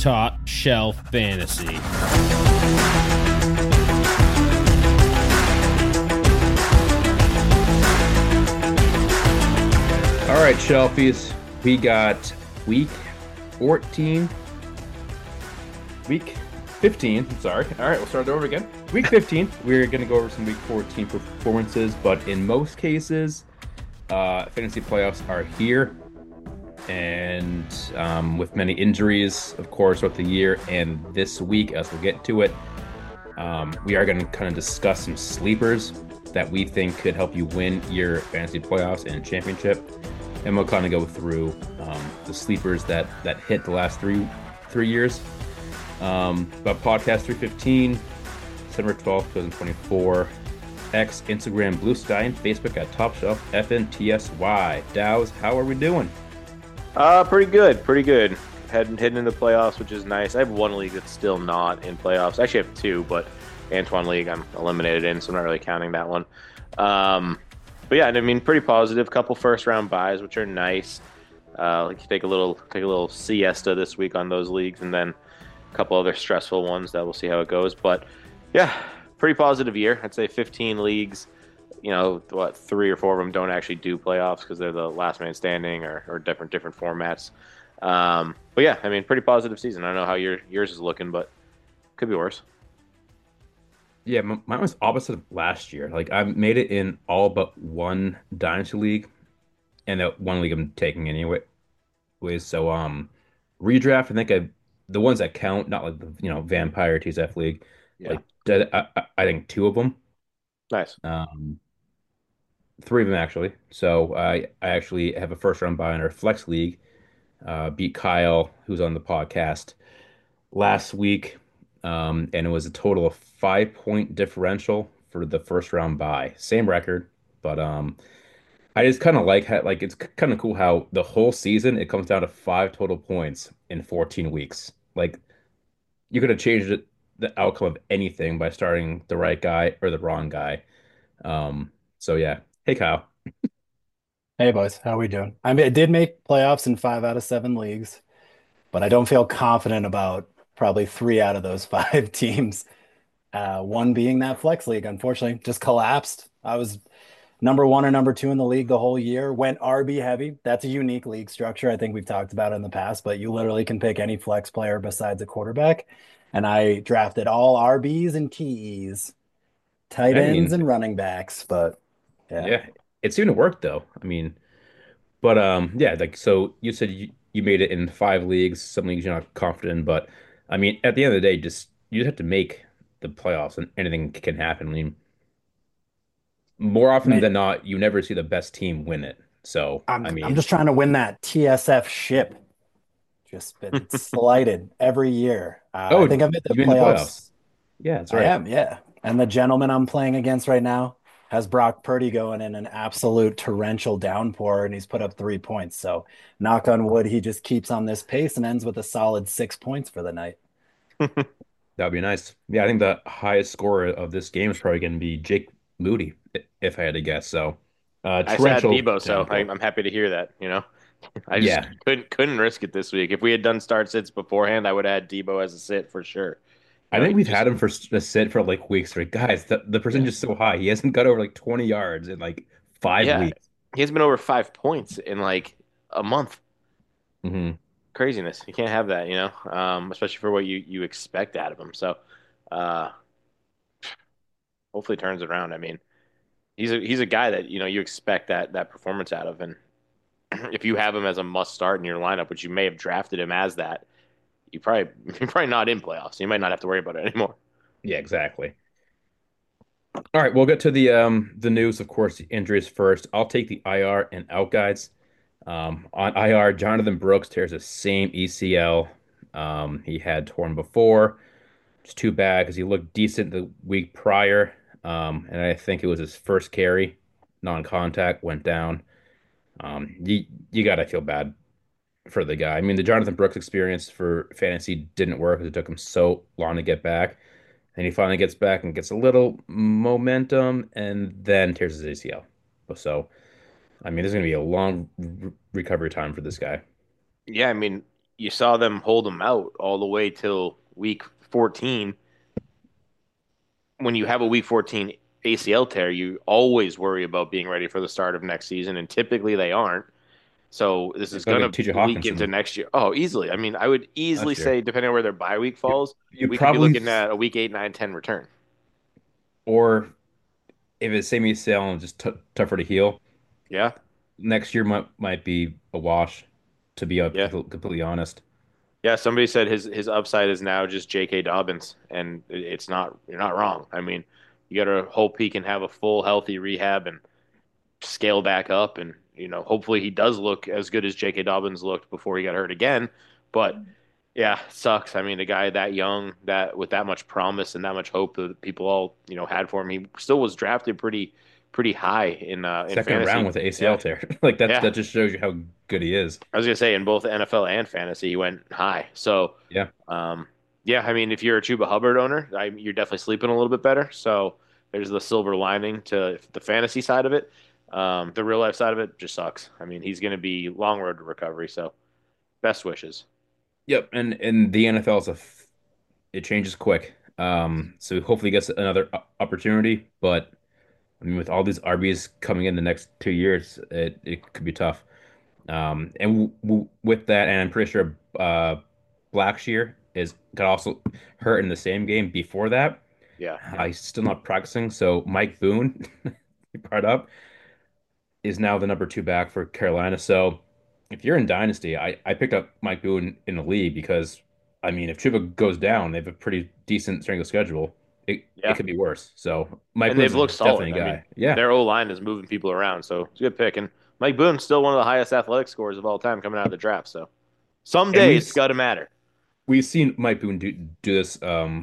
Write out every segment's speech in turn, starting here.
Top Shelf Fantasy. All right, Shelfies, we got week 14, week 15, sorry. All right, we'll start over again. Week 15, we're going to go over some week 14 performances, but in most cases, fantasy playoffs are here. And with many injuries, of course, throughout the year and this week, as we'll get to it, we are going to kind of discuss some sleepers that we think could help you win your fantasy playoffs and championship. And we'll kind of go through the sleepers that hit the last three years. But podcast 315, December 12th, 2024. X, Instagram, Blue Sky, and Facebook at Top Shelf FNTSY. Dows, how are we doing? Pretty good, pretty good. Heading into the playoffs, which is nice. I have one league that's still not in playoffs. Actually, I have two, but Antoine League I'm eliminated in, so I'm not really counting that one. But yeah, I mean, pretty positive. Couple first round buys, which are nice. Like you take a little siesta this week on those leagues, and then a couple other stressful ones that we'll see how it goes. But yeah, pretty positive year. I'd say 15 leagues. You know, what, 3 or 4 of them don't actually do playoffs because they're the last man standing or different formats. But yeah, I mean, pretty positive season. I don't know how yours is looking, but could be worse. Yeah, mine was opposite of last year. Like I made it in all but one dynasty league, and that one league I'm taking anyway. So redraft. I think the ones that count, not like the Vampire TSF league. Yeah, Like I think 2 of them. nice. Um, 3 of them actually. So I actually have a first round buy in our flex league. Beat Kyle, who's on the podcast last week, and it was a total of 5-point differential for the first round buy. Same record, but I just kind of like how it's kind of cool how the whole season it comes down to 5 total points in 14 weeks. Like you could have changed the outcome of anything by starting the right guy or the wrong guy. So yeah. Hey Kyle. Hey boys, how we doing? I mean, I did make playoffs in 5 out of 7 leagues, but I don't feel confident about probably 3 out of those five teams. One being that flex league, unfortunately, just collapsed. I was number one or number two in the league the whole year. Went RB heavy. That's a unique league structure. I think we've talked about it in the past, but you literally can pick any flex player besides a quarterback. And I drafted all RBs and TEs, tight I ends mean, and running backs. But yeah, yeah, it seemed to work though. I mean, but yeah, like so you said you made it in 5 leagues, some leagues you're not confident in, but I mean, at the end of the day, you just have to make the playoffs and anything can happen. I mean, more I often mean, than not, you never see the best team win it. So, I I'm mean, just trying to win that TSF ship. Just it's slighted every year. I oh, think I've made the you in the playoffs. playoffs. Yeah, that's I right. am, yeah. And the gentleman I'm playing against right now has Brock Purdy going in an absolute torrential downpour, and he's put up 3 points. So, knock on wood, he just keeps on this pace and ends with a solid 6 points for the night. That would be nice. Yeah, I think the highest scorer of this game is probably going to be Jake Moody, if I had to guess. So, I said torrential Debo, so downpour. I'm happy to hear that. You know, I just Yeah, couldn't risk it this week. If we had done start sits beforehand, I would have had Debo as a sit for sure. I You know, think he we've just had him for a sit for like weeks straight. Guys, the yeah percentage is so high. He hasn't got over like 20 yards in like 5 yeah weeks. he has been over 5 points in like a month. Hmm. Craziness. You can't have that, you know, especially for what you expect out of him. So, uh, hopefully it turns around. I mean, he's a guy that you expect that performance out of, and if you have him as a must start in your lineup, which you may have drafted him as that, you're probably not in playoffs. You might not have to worry about it anymore. Yeah, exactly. All right, we'll get to the news, of course, the injuries first. I'll take the IR and out guides. On IR, Jonathan Brooks tears the same ACL he had torn before. It's too bad because he looked decent the week prior. And I think it was his first carry, non-contact, went down. You gotta feel bad for the guy. I mean, the Jonathan Brooks experience for fantasy didn't work because it took him so long to get back. And he finally gets back and gets a little momentum and then tears his ACL. So, I mean, there's going to be a long recovery time for this guy. Yeah, I mean, you saw them hold him out all the way till week 14. When you have a week 14 ACL tear, you always worry about being ready for the start of next season, and typically they aren't. So this They is go going get to TJ leak into Hawkinson next year. Oh, easily. I mean, I would easily last year. say, depending on where their bye week falls, You we could be probably, looking at a week 8, 9, 10 return. or if it's same ACL and just t tougher to heal, Yeah, next year might be a wash, to be yeah, completely honest. yeah. Somebody said his upside is now just J.K. Dobbins, and it's not. You're not wrong. I mean, you got to hope he can have a full healthy rehab and scale back up, and hopefully he does look as good as J.K. Dobbins looked before he got hurt again. But yeah, it sucks. I mean, a guy that young, that with that much promise and that much hope that people all had for him, he still was drafted pretty high in Second round fantasy. with the Yeah, ACL tear. Like yeah. that just shows you how good he is. I was gonna say in both NFL and fantasy, he went high. So, Yeah. um, yeah, I mean, if you're a Chuba Hubbard owner, you're definitely sleeping a little bit better. So there's the silver lining to the fantasy side of it. The real life side of it just sucks. I mean, he's gonna be long road to recovery. So best wishes. Yep. And the NFL it changes quick. So hopefully he gets another opportunity, but I mean with all these RBs coming in the next 2 years, it could be tough. And with that, and I'm pretty sure Blackshear is got also hurt in the same game before that. Yeah, He's still not practicing, so Mike Boone, you brought up, is now the number two back for Carolina. So if you're in Dynasty, I picked up Mike Boone in the league because I mean if Chuba goes down, they have a pretty decent strength of schedule. It yeah. could be worse. So Mike And they've Boone's looked definitely solid. a I mean, guy. Yeah. their O line is moving people around, so it's a good pick. And Mike Boone's still one of the highest athletic scores of all time coming out of the draft. So And someday it's got to matter. we've seen Mike Boone do this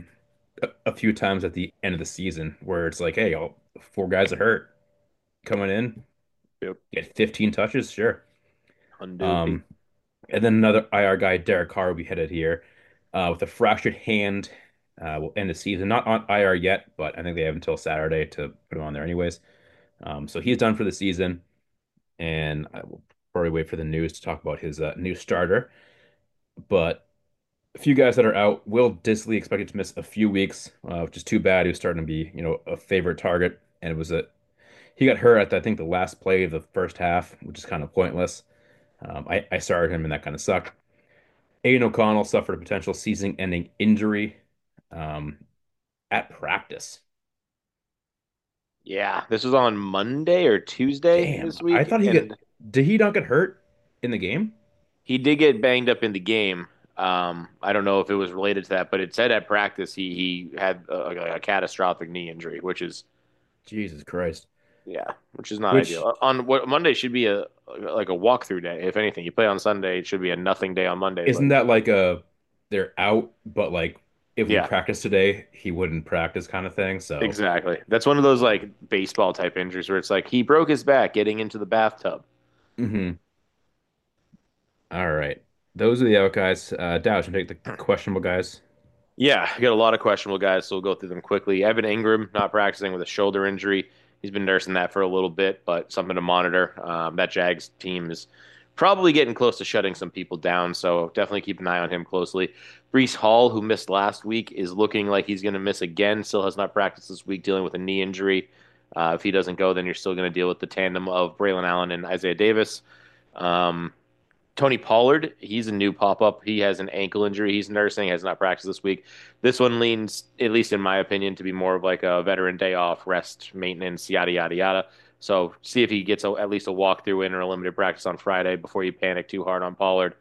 a few times at the end of the season where it's like, hey, four guys are hurt coming in, Yep. get 15 touches, sure. Undo. Um, and then another IR guy, Derek Carr, will be headed here with a fractured hand. Will end the season. Not on IR yet, but I think they have until Saturday to put him on there anyways. So he's done for the season, and I will probably wait for the news to talk about his new starter. But a few guys that are out. Will Disley expected to miss a few weeks, which is too bad. He was starting to be, a favorite target, and he got hurt at I think the last play of the first half, which is kind of pointless. I started him, and that kind of sucked. Aiden O'Connell suffered a potential season-ending injury um, at practice. Yeah, this was on Monday or Tuesday Damn, this I week, thought and did he not get hurt in the game? he did get banged up in the game. I don't know if it was related to that, but it said at practice he had a catastrophic knee injury, Jesus Christ. which is not Which ideal. On what Monday should be a like a walkthrough day. If anything, you play on Sunday, it should be a nothing day on Monday. isn't But that like they're out, but like if we yeah, practice today, he wouldn't practice kind of thing. So, exactly. That's one of those like baseball type injuries where it's like he broke his back getting into the bathtub. mhm. All right. Those are the out guys. Dow, should take the questionable guys. Yeah, we got a lot of questionable guys, so we'll go through them quickly. Evan Ingram not practicing with a shoulder injury. He's been nursing that for a little bit, but something to monitor. That Jags team is probably getting close to shutting some people down, so definitely keep an eye on him closely. Brees Hall, who missed last week, is looking like he's going to miss again. Still has not practiced this week, dealing with a knee injury. If he doesn't go, then you're still going to deal with the tandem of Braylon Allen and Isaiah Davis. Um, Tony Pollard, he's a new pop up. He has an ankle injury. He's nursing, has not practiced this week. This one leans, at least in my opinion, to be more of like a veteran day off, rest, maintenance, yada, yada, yada. So see if he gets at least a walkthrough in or a limited practice on Friday before you panic too hard on Pollard.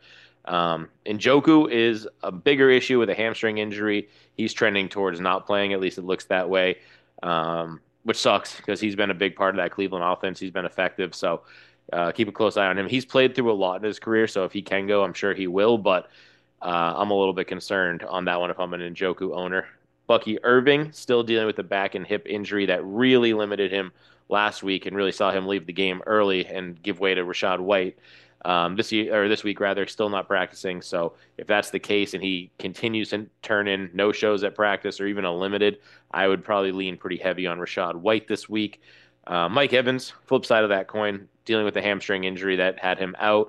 Njoku is a bigger issue with a hamstring injury. He's trending towards not playing, at least it looks that way, which sucks because he's been a big part of that Cleveland offense. He's been effective. So keep a close eye on him. He's played through a lot in his career, so if he can go, I'm sure he will. But I'm a little bit concerned on that one if I'm an Njoku owner. Bucky Irving still dealing with the back and hip injury that really limited him last week and really saw him leave the game early and give way to Rashad White. This week rather, still not practicing. So if that's the case and he continues to turn in no shows at practice or even a limited, I would probably lean pretty heavy on Rashad White this week. Mike Evans, flip side of that coin, dealing with a hamstring injury that had him out.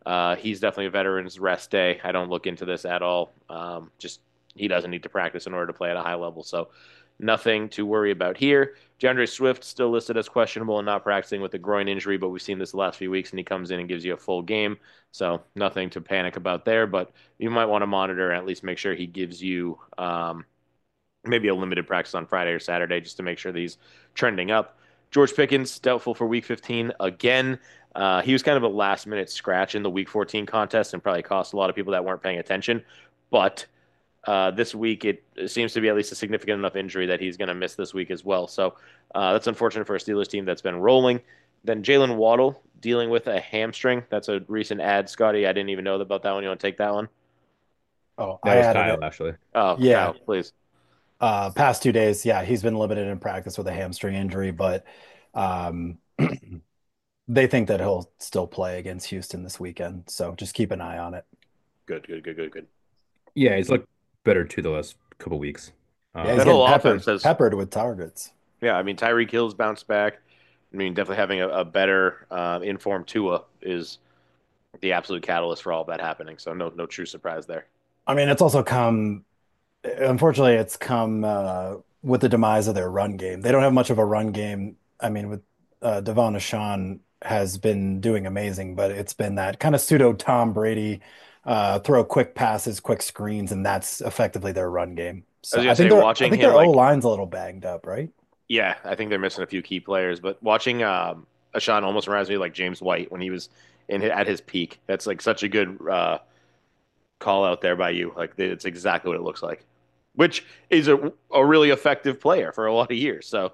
He's definitely a veteran's rest day. I don't look into this at all. Just he doesn't need to practice in order to play at a high level, so nothing to worry about here. DeAndre Swift still listed as questionable and not practicing with a groin injury, but we've seen this the last few weeks, and he comes in and gives you a full game, so nothing to panic about there. But you might want to monitor and at least make sure he gives you maybe a limited practice on Friday or Saturday just to make sure that he's trending up. George Pickens, doubtful for week 15 again. He was kind of a last minute scratch in the week 14 contest and probably cost a lot of people that weren't paying attention. But this week, it seems to be at least a significant enough injury that he's going to miss this week as well. So that's unfortunate for a Steelers team that's been rolling. Then Jalen Waddle dealing with a hamstring. That's a recent ad, Scotty. I didn't even know about that one. You want to take that one? Oh, That I was added Kyle, it. actually. Oh, Yeah. Kyle, please. Past 2 days, yeah, he's been limited in practice with a hamstring injury, but um, they think that he'll still play against Houston this weekend. So just keep an eye on it. Good, good, good, good, good. Yeah, he's looked better too the last couple weeks. Yeah, he's That Um, getting whole offense has, peppered with targets. yeah, I mean, Tyreek Hill's bounced back. I mean, definitely having a better informed Tua is the absolute catalyst for all of that happening. So no true surprise there. I mean, it's also come, unfortunately, it's come with the demise of their run game. They don't have much of a run game. I mean, with Devon Achane has been doing amazing, but it's been that kind of pseudo Tom Brady, throw quick passes, quick screens, and that's effectively their run game. I So was gonna say I watching think him their O like line's a little banged up, right? yeah, I think they're missing a few key players, but watching Ashawn almost reminds me of like James White when he was in at his peak. That's like such a good call out there by you. Like it's exactly what it looks like, which is a really effective player for a lot of years. So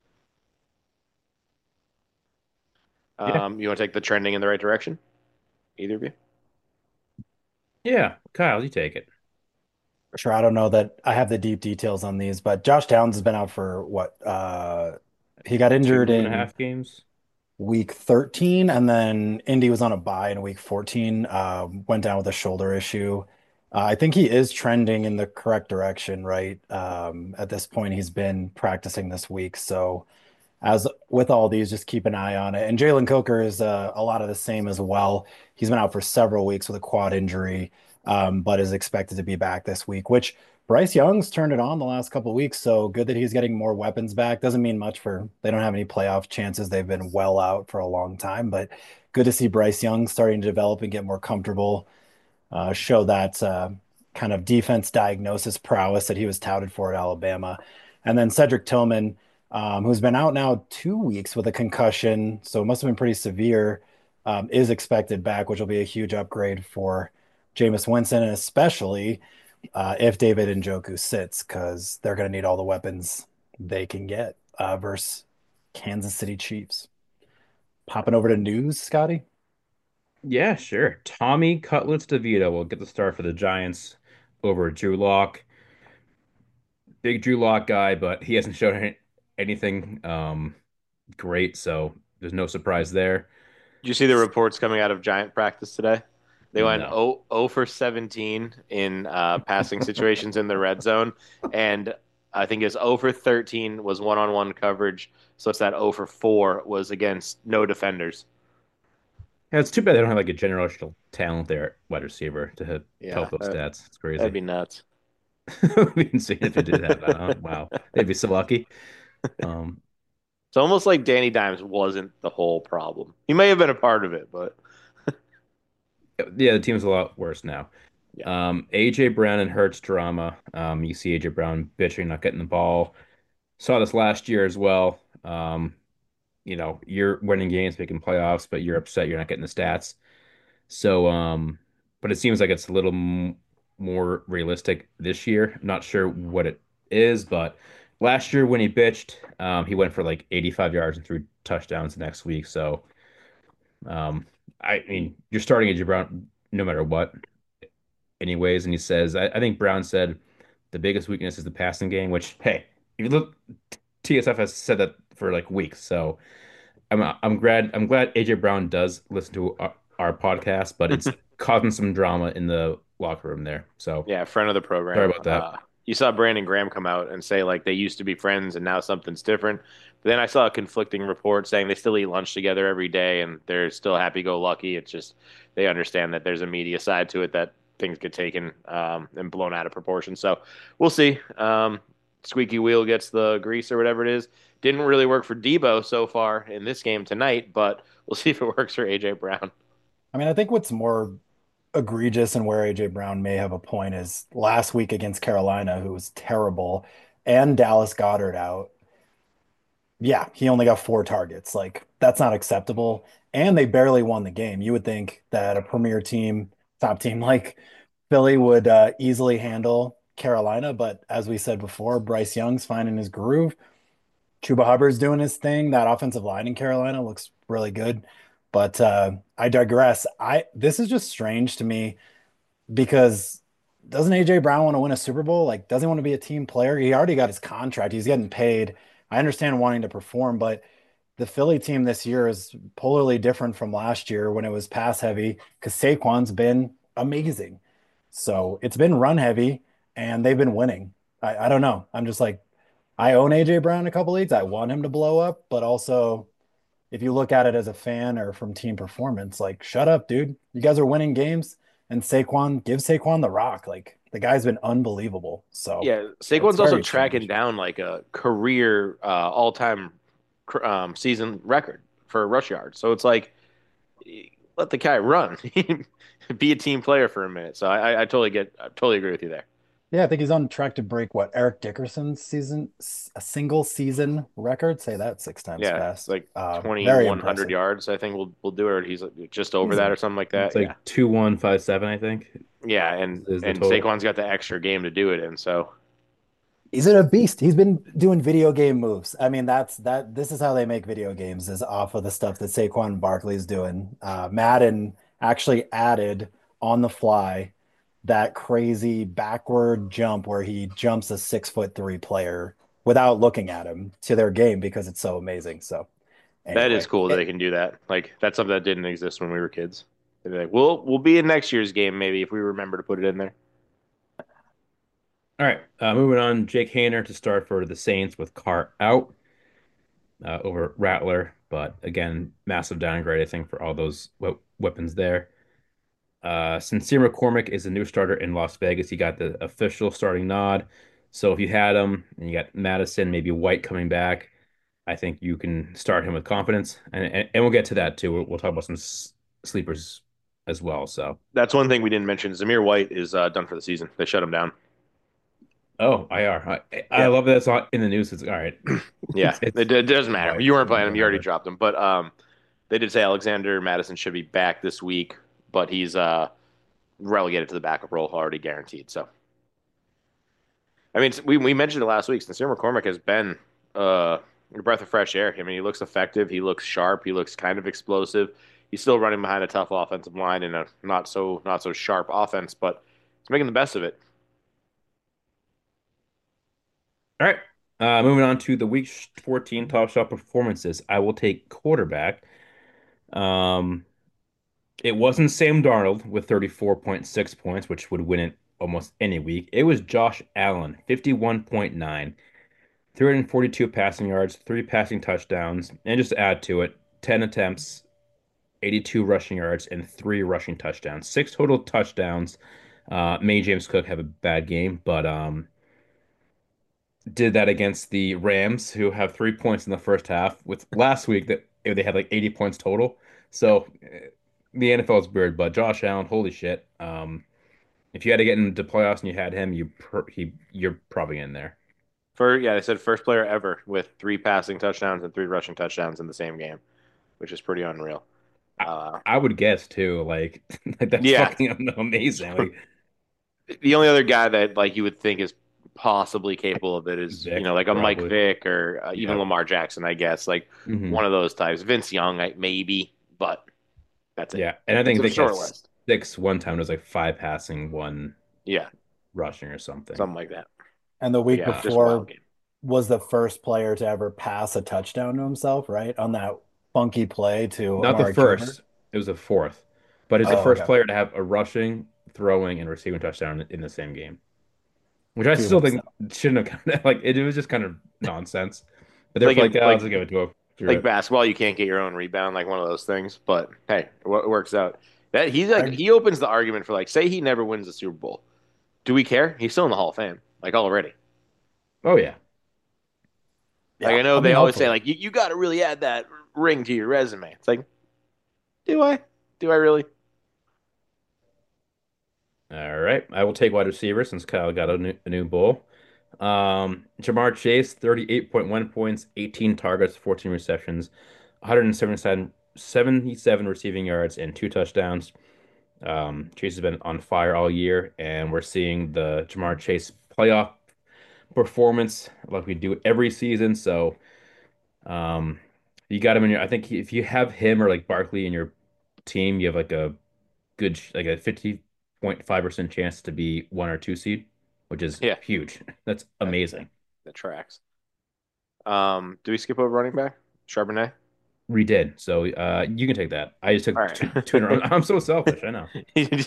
yeah, you want to take the trending in the right direction? Either of you? yeah. Kyle, you take it. Sure, I don't know that I have the deep details on these, but Josh Downs has been out for what? He got injured Two and a in half games. week 13, and then Indy was on a bye in week 14, went down with a shoulder issue. I think he is trending in the correct direction, right? At this point, he's been practicing this week. So, as with all these, just keep an eye on it. And Jalen Coker is a lot of the same as well. He's been out for several weeks with a quad injury, but is expected to be back this week, which Bryce Young's turned it on the last couple of weeks. So good that he's getting more weapons back. Doesn't mean much for they don't have any playoff chances. They've been well out for a long time, but good to see Bryce Young starting to develop and get more comfortable, show that kind of defense diagnosis prowess that he was touted for at Alabama. And then Cedric Tillman, who's been out now 2 weeks with a concussion, so it must have been pretty severe, is expected back, which will be a huge upgrade for Jameis Winston, and especially if David Njoku sits, because they're going to need all the weapons they can get versus Kansas City Chiefs. Popping over to news, Scotty. Yeah, sure. Tommy Cutlets DeVito will get the start for the Giants over Drew Lock. Big Drew Lock guy, but he hasn't shown anything great, so there's no surprise there. Did you see the reports coming out of Giant practice today? They went No. 0 for 17 in passing situations in the red zone, and I think his 0 for 13 was one-on-one coverage. So it's that 0 for 4 was against no defenders. Yeah, it's too bad they don't have like a generational talent there at wide receiver to Yeah, help those stats. It's that'd crazy. be nuts. We've been seeing if they did have that. Huh? Wow, they'd be so lucky. Um, It's almost like Danny Dimes wasn't the whole problem. He may have been a part of it, but yeah, the team's a lot worse now. yeah. AJ Brown and Hurts drama. You see AJ Brown bitching, not getting the ball. Saw this last year as well. You're winning games, making playoffs, but you're upset you're not getting the stats. So, but it seems like it's a little m more realistic this year. I'm not sure what it is, but last year when he bitched, he went for like 85 yards and threw touchdowns next week. So, I mean, you're starting AJ Brown no matter what, anyways. And he says, I think Brown said the biggest weakness is the passing game, which, hey, if you look, TSF has said that for like weeks. So I'm glad AJ Brown does listen to our podcast, but it's causing some drama in the locker room there. So Yeah, friend of the sorry program. about that. you saw Brandon Graham come out and say like they used to be friends and now something's different. But then I saw a conflicting report saying they still eat lunch together every day and they're still happy-go-lucky. It's just they understand that there's a media side to it that things get taken and blown out of proportion. So we'll see. Squeaky wheel gets the grease or whatever it is. Didn't really work for Debo so far in this game tonight, but we'll see if it works for AJ Brown. I mean, I think what's more egregious and where AJ Brown may have a point is last week against Carolina, who was terrible, and Dallas Goedert out. Yeah, he only got 4 targets. Like, that's not acceptable. And they barely won the game. You would think that a premier team, top team like Philly would easily handle Carolina. But as we said before, Bryce Young's finding his groove. Chuba Hubbard's doing his thing. That offensive line in Carolina looks really good. But I digress. This is just strange to me because doesn't AJ Brown want to win a Super Bowl? Like, doesn't he want to be a team player? He already got his contract. He's getting paid. I understand wanting to perform, but the Philly team this year is polarly different from last year when it was pass heavy because Saquon's been amazing. So it's been run heavy and they've been winning. I don't know. I'm just like, I own AJ Brown in a couple leagues. I want him to blow up, but also if you look at it as a fan or from team performance, like shut up, dude. You guys are winning games, and Saquon give Saquon the rock. Like the guy's been unbelievable. So Yeah, it's Saquon's also very tracking strange. down like a career all-time season record for rush yards. So it's like let the guy run, be a team player for a minute. So I totally agree with you there. Yeah, I think he's on track to break what Eric Dickerson's a single season record. Say that 6 times Yeah, it's fast. like Very 2,100 impressive. yards. I think we'll do it. He's just over that Easily. or something like It's that. Yeah, like 2157, I think, yeah, and is the and total. Saquon's got the extra game to do it in. So He's a beast. He's been doing video game moves. I mean, this is how they make video games is off of the stuff that Saquon Barkley's doing. Madden actually added on the fly that crazy backward jump where he jumps a 6'3" player without looking at him to their game because it's so amazing. So that is anyway, cool that they can do that. Like that's something that didn't exist when we were kids. They'd be like, we'll be in next year's game maybe if we remember to put it in there. All right, moving on. Jake Haener to start for the Saints with Carr out over Rattler, but again, massive downgrade, I think, for all those weapons there. Sincere McCormick is a new starter in Las Vegas. He got the official starting nod. So if you had him and you got Madison, maybe White coming back, I think you can start him with confidence. And we'll get to that too. We'll talk about some sleepers as well. So, That's one thing we didn't mention. Zamir White is done for the season. They shut him down. oh, IR. I Yep. love that it's not in the news. It's all right. Yeah, It's it doesn't matter. White, You weren't so playing him. You already whatever. dropped him. But they did say Alexander Madison should be back this week, but he's relegated to the backup role already guaranteed. So I mean, we mentioned it last week. Sincere McCormick has been a breath of fresh air. I mean, he looks effective. He looks sharp. He looks kind of explosive. He's still running behind a tough offensive line and a not so sharp offense, but he's making the best of it. All right. Moving on to the week 14 top shot performances. I will take quarterback. Um, It wasn't Sam Darnold with 34.6 points, which would win it almost any week. It was Josh Allen, 51.9, 342 passing yards, 3 passing touchdowns, and just to add to it, 10 attempts, 82 rushing yards, and 3 rushing touchdowns. 6 total touchdowns. Made James Cook have a bad game, but did that against the Rams, who have 3 points in the first half. With last week that they had like 80 points total. So the NFL is weird, but Josh Allen, holy shit. If you had to get into playoffs and you had him, you're probably in there. Yeah, they said first player ever with 3 passing touchdowns and 3 rushing touchdowns in the same game, which is pretty unreal. I, Uh, I would guess too, like, like that's yeah, fucking amazing. Like the only other guy that like you would think is possibly capable of it is Vic, like a Mike probably. Vick or even Yep. Lamar Jackson, I guess, like Hmm. one of those types. Vince Young, maybe, but that's it. Yeah, and I It's think a Vic had short list. 6 one time. It was like 5 passing, one Yeah, rushing or something. something like that. And the But week yeah, just before wild game. was the first player to ever pass a touchdown to himself, right? On that funky play to Not the Amari Cooper. first, it was the fourth, but he's the Oh, first okay. player to have a rushing, throwing, and receiving touchdown in the same game. which I Two still himself. think shouldn't have like it was just kind of nonsense. But It's they're like like, in oh, I'll just give it to him. Screw like it. basketball, you can't get your own rebound, like one of those things. But hey, it works out. That he's like I, he opens the argument for like, say he never wins the Super Bowl. Do we care? He's still in the Hall of Fame, like already. Oh yeah. Like yeah, I know I mean, they always say hopefully. like you got to really add that ring to your resume. It's like, do I? Do I really? All right. I will take wide receiver since Kyle got a new bull. Jamar Chase, 38.1 points, 18 targets, 14 receptions, 177 receiving yards, and two touchdowns. Chase has been on fire all year, and we're seeing the Jamar Chase playoff performance like we do every season. So, um, you got him in your. I think if you have him or like Barkley in your team, you have like a good, like a 50.5% chance to be 1 or 2 seed, which is Yeah, huge. That's that amazing. that tracks. Do we skip over running back Charbonnet? We did. So, you can take that. I just All took two in a row. right. I'm so selfish. I know.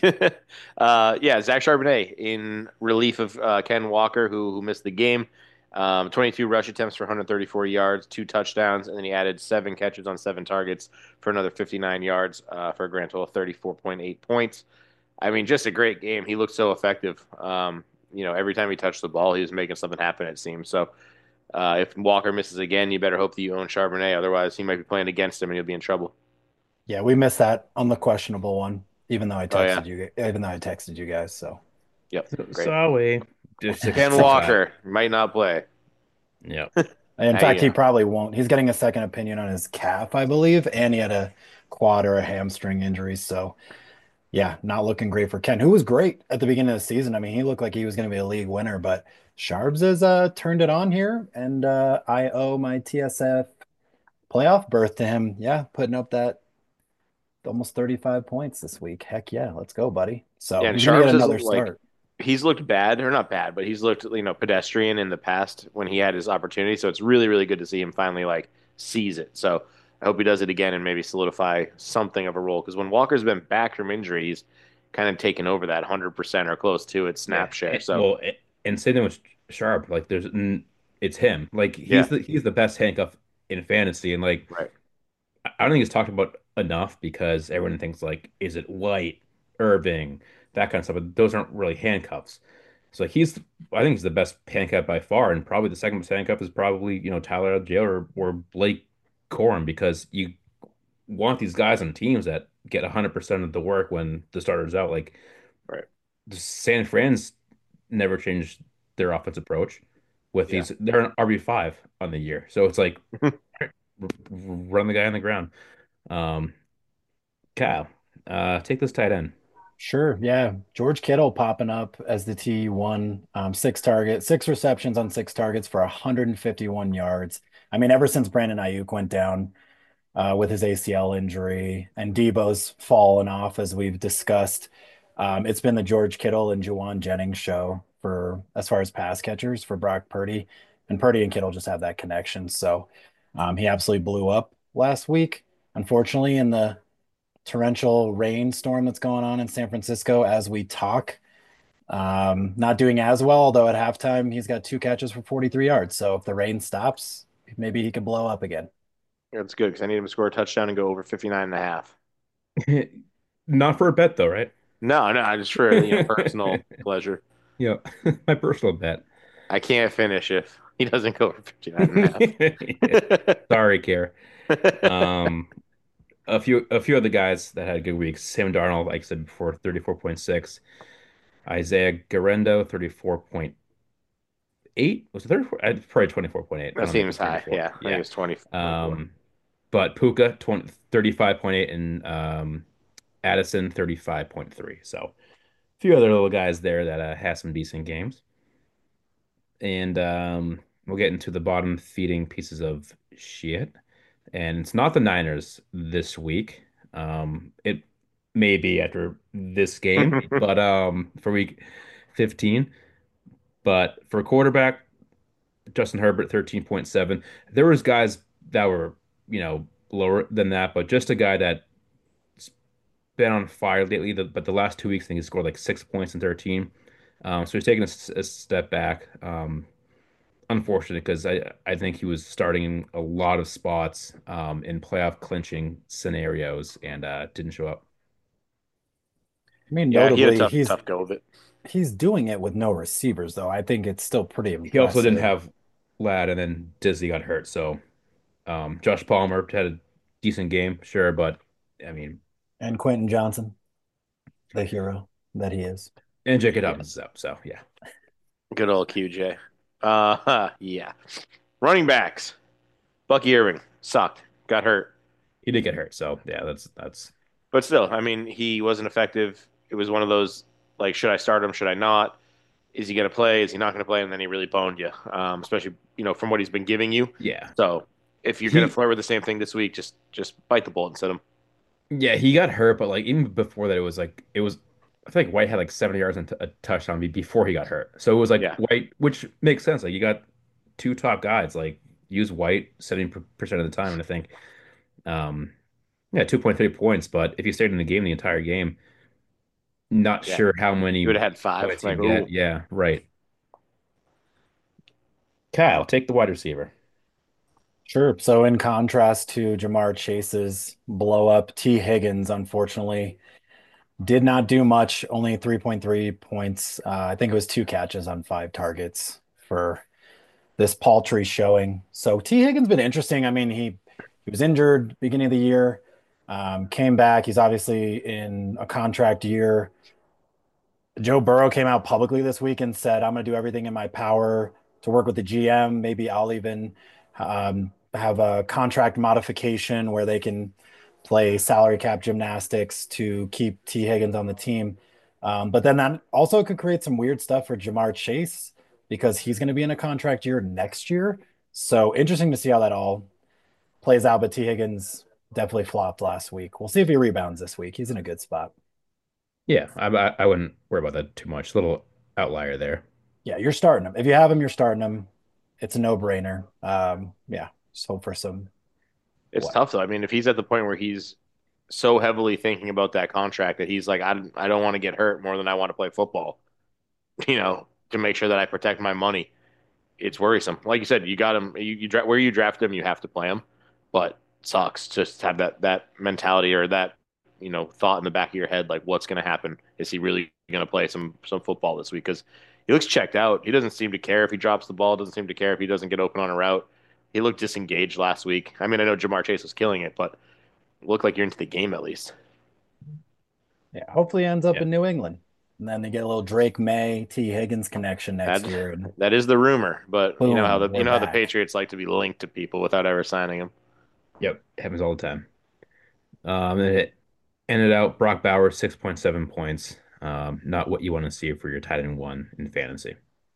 Yeah, Zach Charbonnet in relief of Ken Walker, who missed the game. 22 rush attempts for 134 yards, two touchdowns, and then he added seven catches on seven targets for another 59 yards for a grand total of 34.8 points. I mean, just a great game. He looked so effective. Every time he touched the ball, he was making something happen, it seemed. So if Walker misses again, you better hope that you own Charbonnet. Otherwise, he might be playing against him and he'll be in trouble. Yeah, we missed that on the questionable one, Oh, yeah. even though I texted you guys. So Yep. So, Great. sorry. Just Ken accept that. Walker might not play. Yeah. in Hey, fact, he probably won't. He's getting a second opinion on his calf, I believe, and he had a quad or a hamstring injury. So yeah, not looking great for Ken, who was great at the beginning of the season. I mean, he looked like he was going to be a league winner, but Sharps has turned it on here, and I owe my TSF playoff berth to him. Yeah, putting up that almost 35 points this week. Heck yeah, let's go, buddy. So yeah, and he's going to get Sharps is another like start. he's looked bad or not bad, but he's looked pedestrian in the past when he had his opportunity. So it's really really good to see him finally like seize it. So I hope he does it again and maybe solidify something of a role because when Walker's been back from injury, he's kind of taken over that 100% or close to it Yeah. snap share. So Well, and same thing with Sharp. Like, it's him. Like, yeah, he's the best handcuff in fantasy, and like, right, I don't think it's talked about enough because everyone thinks like, is it White, Irving, that kind of stuff, but those aren't really handcuffs. So I think he's the best handcuff by far, and probably the second best handcuff is probably Tyler Algier or Blake Corum because you want these guys on teams that get 100% of the work when the starter's out. Like right, San Fran's never changed their offense approach with yeah. they're an RB5 on the year. So it's like run the guy on the ground. Um, Kyle, take this tight end. Sure. Yeah. George Kittle popping up as the T1, six receptions on six targets for 151 yards. I mean, ever since Brandon Ayuk went down with his ACL injury and Debo's fallen off, as we've discussed, it's been the George Kittle and Juwan Jennings show for as far as pass catchers for Brock Purdy. And Purdy and Kittle just have that connection. So he absolutely blew up last week. Unfortunately, in the torrential rainstorm that's going on in San Francisco as we talk. Not doing as well, although at halftime he's got two catches for 43 yards. So if the rain stops, maybe he could blow up again. That's good because I need him to score a touchdown and go over 59 and a half. Not for a bet though, right? No, just for personal pleasure. Yeah, my personal bet. I can't finish if he doesn't go over 59 and a half. Sorry, Care. Um, a few other guys that had good weeks. Sam Darnold, like I said before, 34.6. Isaiah Guerrero, 34.8. Was it 34? Probably 24.8. I That don't think it seems was high. 34. Yeah, I think Yeah. it's 20.4. But Puka, 35.8, and Addison, 35.3. So a few other little guys there that had some decent games. And we'll get into the bottom feeding pieces of shit. And it's not the Niners this week. It may be after this game, but for week 15. But for quarterback, Justin Herbert 13.7. There was guys that were, lower than that, but just a guy that's been on fire lately. But the last 2 weeks, I think he scored like 6 points in 13. So he's taking a step back. Unfortunate because I think he was starting in a lot of spots in playoff clinching scenarios and didn't show up. I mean, Yeah, he had a notably, tough he's tough go of it. he's doing it with no receivers, though. I think it's still pretty He also didn't impressive. have Lad, and then Disney got hurt. So Josh Palmer had a decent game, sure, but I mean, And Quentin Johnson, the hero that he is. and J.K. Yeah, Dobbins is out. So yeah, good old QJ. Yeah. Running backs. Bucky Irving sucked, got hurt, he did get hurt. So yeah, that's but still, I mean, he wasn't effective. It was one of those like, should I start him? Should I not? Is he going to play? Is he not going to play? And then he really boned you, especially from what he's been giving you. yeah. So if you're going to He flirt with the same thing this week, just bite the bullet and sit him. Yeah, he got hurt, but like even before that, it was. I think White had like 70 yards and a touchdown before he got hurt. So it was like Yeah, White, which makes sense. Like you got two top guys. Like use White 70% of the time, and I think um yeah, 2.3 points. But if he stayed in the game the entire game, not yeah. sure how You many would have had five. points Like, he'd get. ooh, Yeah, right. Kyle, take the wide receiver. Sure. So in contrast to Jamar Chase's blow up, T. Higgins, unfortunately, did not do much, only 3.3 points. I think it was two catches on five targets for this paltry showing. So T. Higgins been interesting. I mean, he was injured beginning of the year, came back. He's obviously in a contract year. Joe Burrow came out publicly this week and said, I'm going to do everything in my power to work with the GM. Maybe I'll even have a contract modification where they can play salary cap gymnastics to keep T. Higgins on the team. But then that also could create some weird stuff for Jamar Chase because he's going to be in a contract year next year. So interesting to see how that all plays out. But T. Higgins definitely flopped last week. We'll see if he rebounds this week. He's in a good spot. Yeah, I wouldn't worry about that too much. Little outlier there. Yeah, you're starting him. If you have him, you're starting him. It's a no-brainer. Yeah, just hope for some it's what? tough though. I mean, if he's at the point where he's so heavily thinking about that contract that he's like, I don't want to get hurt more than I want to play football, to make sure that I protect my money. It's worrisome. Like you said, you got him. Where you draft him, you have to play him, but it sucks just to have that mentality or that thought in the back of your head, like what's going to happen? Is he really going to play some football this week? Because he looks checked out. He doesn't seem to care if he drops the ball. Doesn't seem to care if he doesn't get open on a route. He looked disengaged last week. I mean, I know Jamar Chase was killing it, but it looked like you're into the game at least. Yeah, hopefully he ends up Yeah. in New England. And then they get a little Drake May, T. Higgins connection next That year, and that is the rumor, but boom, we're you know how the back. Patriots like to be linked to people without ever signing them. Yep, happens all the time. And it ended out Brock Bowers 6.7 points. Not what you want to see for your tight end one in fantasy.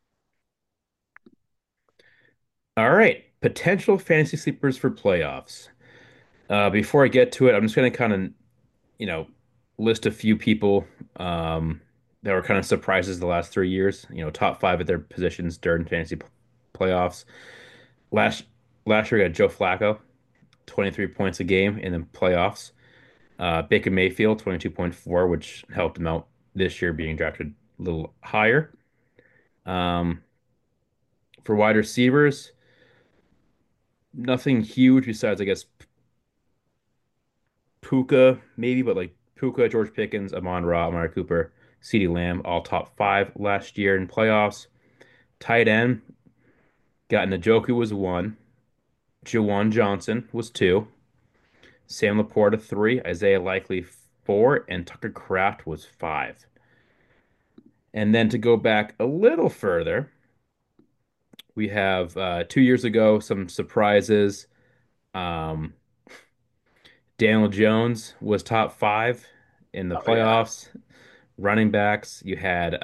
All right, potential fantasy sleepers for playoffs. Before I get to it, I'm just going to kind of, you know, list a few people that were kind of surprises the last 3 years. Top five at their positions during fantasy playoffs. Last last year, we got Joe Flacco, 23 points a game in the playoffs. Baker Mayfield, 22.4, which helped him out this year being drafted a little higher. Um, for wide receivers, nothing huge besides, I guess, Puka, maybe, but like Puka, George Pickens, Amon-Ra, Amari Cooper, CeeDee Lamb, all top five last year in playoffs. Tight end, got Njoku was one, Jawan Johnson was two, Sam Laporta three, Isaiah Likely four, and Tucker Kraft was five. And then to go back a little further, we have 2 years ago some surprises. Um, Daniel Jones was top five in the Oh yeah, playoffs. Running backs, you had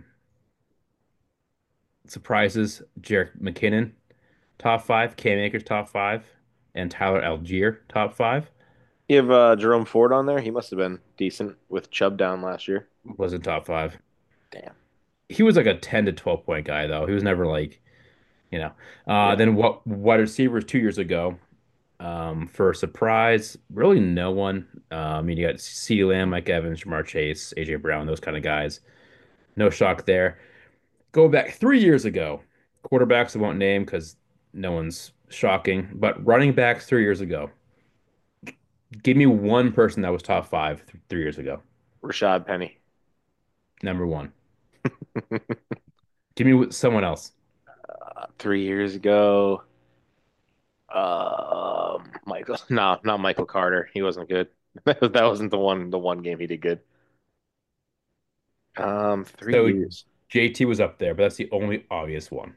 surprises. Jerick McKinnon, top five. Cam Akers, top five. And Tyler Algier, top five. you have Jerome Ford on there. He must have been decent with Chubb down last year. Wasn't top five. Damn. He was like a 10 to 12 point guy, though. He was never like, you know. Yeah. Then what wide receivers 2 years ago? For a surprise, really no one. You got CeeDee Lamb, Mike Evans, Jamar Chase, AJ Brown, those kind of guys. No shock there. Go back 3 years ago. Quarterbacks I won't name because no one's shocking, but running backs 3 years ago. Give me one person that was top five 3 years ago. Rashad Penny. Number one. Give me someone else. 3 years ago. Michael. No, not Michael Carter. He wasn't good. That wasn't the one game he did good. 3 So years. JT was up there, but that's the only obvious one.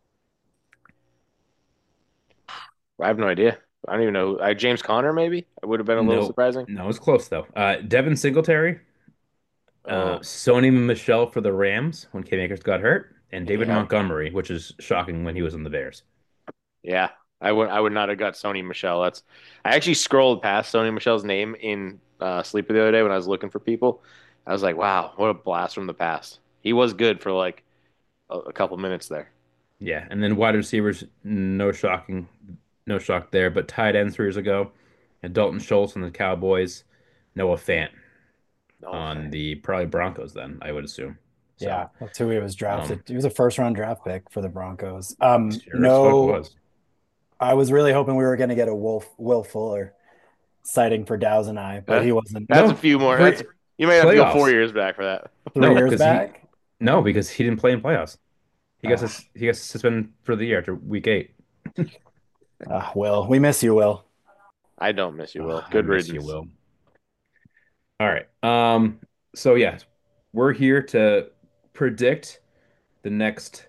I have no idea. I don't even know. James Conner, maybe? It would have been a little No, surprising. no, it's close though. Devin Singletary, Oh, Sony Michelle for the Rams when Cam Akers got hurt, and David yeah. Montgomery, which is shocking when he was in the Bears. Yeah. I would not have got Sony Michelle. I actually scrolled past Sony Michelle's name in Sleeper the other day when I was looking for people. I was like, wow, what a blast from the past. He was good for like a couple minutes there. Yeah, and then wide receivers, no shock there. But tight ends 3 years ago, and Dalton Schultz on the Cowboys, Noah Fant No on fan. the probably Broncos. Then I would assume. So, Yeah, that's who he was um, drafted. He was a first round draft pick for the Broncos. sure as fuck No, was. I was really hoping we were going to get a Will Fuller sighting for Dow's and I, but Huh? he wasn't. That's a No, few more. Three You may have to go four playoffs. years back for that. three No, years because he back. no because he didn't play in playoffs. Uh, He gets suspended for the year after week 8. Will, we miss you, Will. I don't miss you, Will. I Good miss you, riddance. Will. All right. So yeah, we're here to predict the next.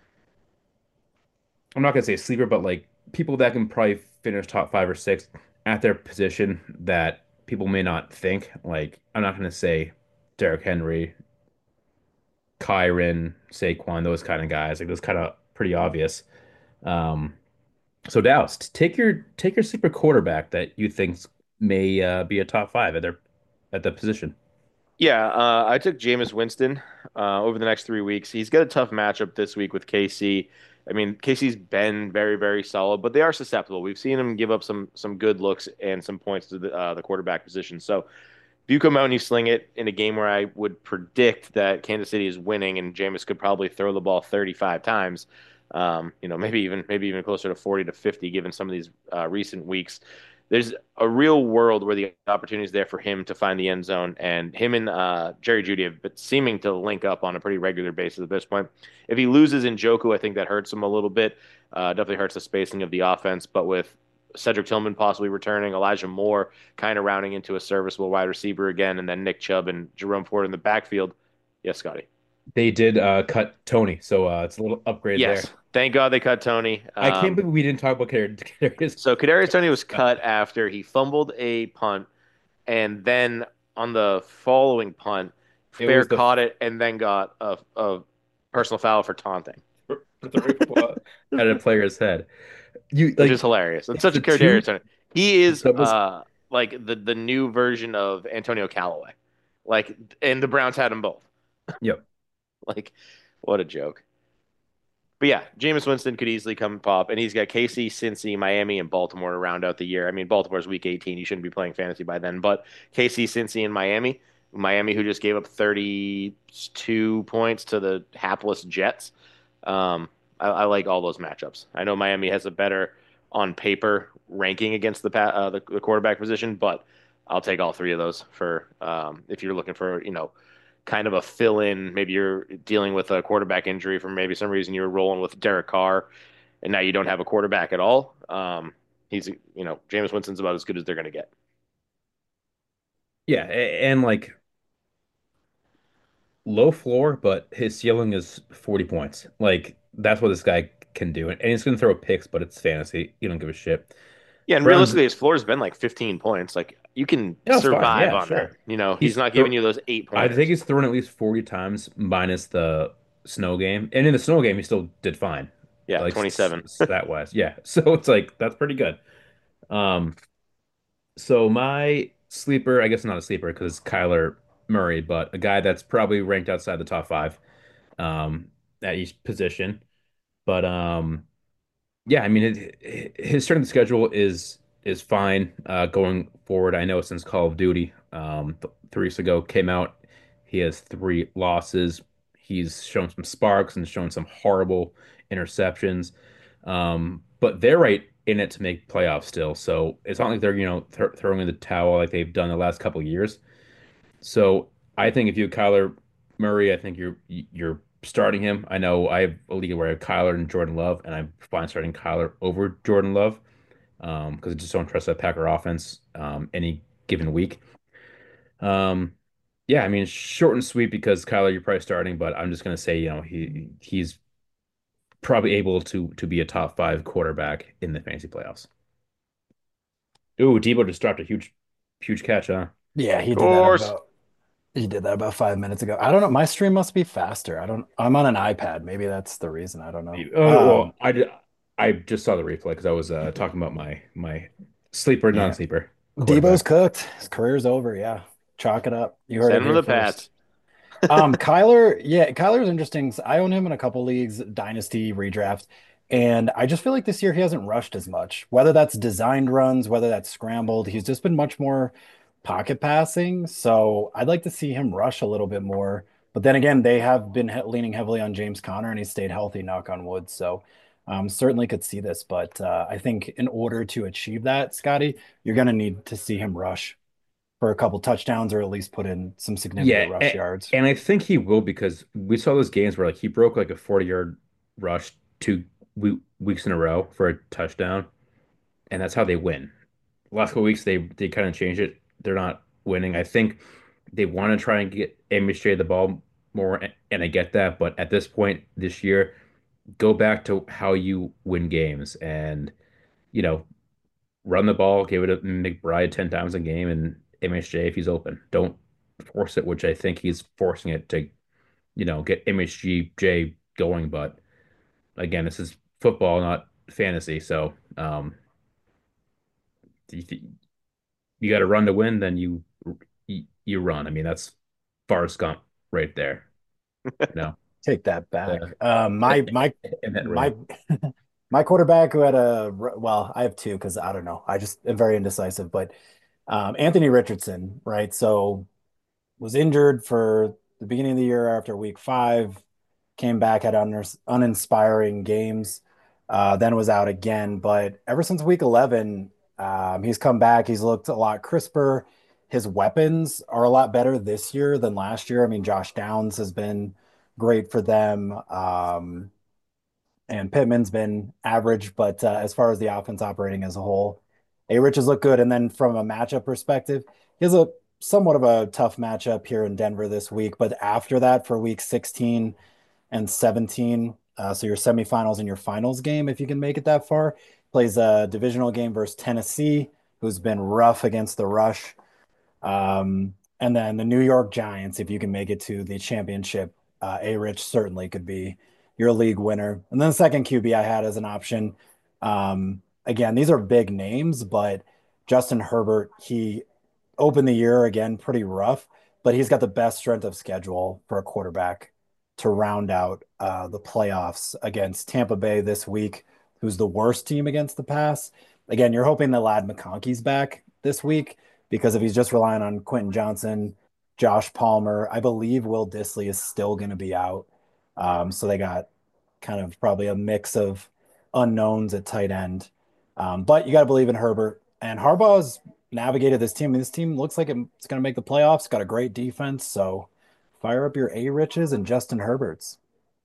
I'm not gonna say sleeper, but like people that can probably finish top 5 or 6 at their position that people may not think. Like I'm not gonna say Derrick Henry, Kyron, Saquon, those kind of guys. Like those kind of pretty obvious. Um, so Dallas, take your sleeper quarterback that you think may be a top 5 at the position. Yeah, I took Jameis Winston over the next 3 weeks. He's got a tough matchup this week with KC. I mean, KC's been very, very solid, but they are susceptible. We've seen him give up some good looks and some points to the quarterback position. So if you come out and you sling it in a game where I would predict that Kansas City is winning and Jameis could probably throw the ball 35 times, maybe even closer to 40 to 50, given some of these recent weeks. There's a real world where the opportunity is there for him to find the end zone, and him and Jerry Jeudy have been seeming to link up on a pretty regular basis at this point. If he loses Njoku, I think that hurts him a little bit. Definitely hurts the spacing of the offense, but with Cedric Tillman possibly returning, Elijah Moore kind of rounding into a serviceable wide receiver again, and then Nick Chubb and Jerome Ford in the backfield. Yes, Scotty. They did cut Tony, so it's a little upgrade there. Yes. Thank God they cut Tony. I can't believe we didn't talk about Kadarius. So Kadarius Tony was cut after he fumbled a punt, and then on the following punt, It Fair was the caught it and then got a personal foul for taunting, throwing football at a player's head. You which is like hilarious. It's such the a Kadarius two Tony. He the is toughest. like the new version of Antonio Callaway. Like, and the Browns had them both. Yep. Like, what a joke. But yeah, Jameis Winston could easily come pop, and he's got KC, Cincy, Miami, and Baltimore to round out the year. I mean, Baltimore's week 18. You shouldn't be playing fantasy by then, but KC, Cincy, and Miami. Miami, who just gave up 32 points to the hapless Jets. I like all those matchups. I know Miami has a better on paper ranking against the quarterback position, but I'll take all three of those for if you're looking for kind of a fill in. Maybe you're dealing with a quarterback injury for maybe some reason you're rolling with Derek Carr, and now you don't have a quarterback at all. He's Jameis Winston's about as good as they're going to get. Yeah, and like low floor, but his ceiling is 40 points. Like that's what this guy can do. And he's gonna throw picks, but it's fantasy. You don't give a shit. Yeah, and Browns, realistically, his floor has been like 15 points. Like you can yeah, it's fine. survive Yeah, on that. sure. He's He's not giving throw you those eight I think pointers. he's thrown at least 40 times minus the snow game. And in the snow game, he still did fine. Yeah, Like 27. stat wise. Yeah. So it's like that's pretty good. Um, so my sleeper, I guess not a sleeper because it's Kyler Murray, but a guy that's probably ranked outside the top 5 at each position. But yeah, I mean his strength of schedule is fine going forward. I know since Call of Duty 3 weeks ago came out, he has 3 losses. He's shown some sparks and shown some horrible interceptions. But they're right in it to make playoffs still. So it's not like they're, throwing in the towel like they've done the last couple of years. So I think if you have Kyler Murray, I think you're starting him. I know I have a league where I have Kyler and Jordan Love, and I'm fine starting Kyler over Jordan Love because I just don't trust that Packer offense any given week. Um, yeah, I mean, short and sweet because Kyler, you're probably starting, but I'm just gonna say, he's probably able to be a top five quarterback in the fantasy playoffs. Ooh, Debo just dropped a huge catch, huh? Yeah, Of course. he did that about 5 minutes ago. I don't know. My stream must be faster. I'm on an iPad. Maybe that's the reason. I don't know. Well, I just saw the replay because I was talking about my sleeper, Yeah. non-sleeper Debo's quarterback. cooked. His career's over. Yeah. Chalk it up. You heard it Send him here the Pats. first. Kyler, yeah, Kyler's interesting. I own him in a couple leagues, dynasty, redraft, and I just feel like this year he hasn't rushed as much. Whether that's designed runs, whether that's scrambled, he's just been much more pocket passing. So I'd like to see him rush a little bit more. But then again, they have been leaning heavily on James Conner, and he stayed healthy, knock on wood. So certainly could see this. But I think in order to achieve that, Scotty, you're going to need to see him rush for a couple touchdowns or at least put in some Yeah, significant rush yards. and I think he will because we saw those games where like he broke like a 40-yard rush weeks in a row for a touchdown, and that's how they win. Last couple weeks they kind of changed it. They're not winning. I think they want to try and get MHJ the ball more, and I get that, but at this point this year, go back to how you win games and you know run the ball, give it to McBride 10 times a game, and MHJ if he's open. Don't force it, which I think he's forcing it to, get MHJ going. But again, this is football, not fantasy. So if you got to run to win, then you run. I mean, that's Forrest Gump right there. You know, Take that uh, back. in that My role. my quarterback who had well, I have two because I don't know. I just am very indecisive, but Anthony Richardson, right? So was injured for the beginning of the year after week five, came back, had uninspiring games, then was out again. But ever since week 11, he's come back. He's looked a lot crisper. His weapons are a lot better this year than last year. I mean, Josh Downs has been great for them. And Pittman's been average, but as far as the offense operating as a whole, A. Rich has looked good. And then from a matchup perspective, he has a somewhat of a tough matchup here in Denver this week. But after that, for week 16 and 17, so your semifinals and your finals game, if you can make it that far, plays a divisional game versus Tennessee, who's been rough against the rush. And then the New York Giants, if you can make it to the championship, A. Rich certainly could be your league winner. And then the second QB I had as an option. Again, these are big names, but Justin Herbert, he opened the year again pretty rough, but he's got the best strength of schedule for a quarterback to round out the playoffs against Tampa Bay this week, who's the worst team against the pass. Again, you're hoping that Lad McConkey's back this week because if he's just relying on Quentin Johnson, Josh Palmer, I believe Will Disley is still going to be out. So they got kind of probably a mix of unknowns at tight end. But you got to believe in Herbert. And Harbaugh's navigated this team. This team looks like it's going to make the playoffs. Got a great defense. So fire up your A Riches and Justin Herberts.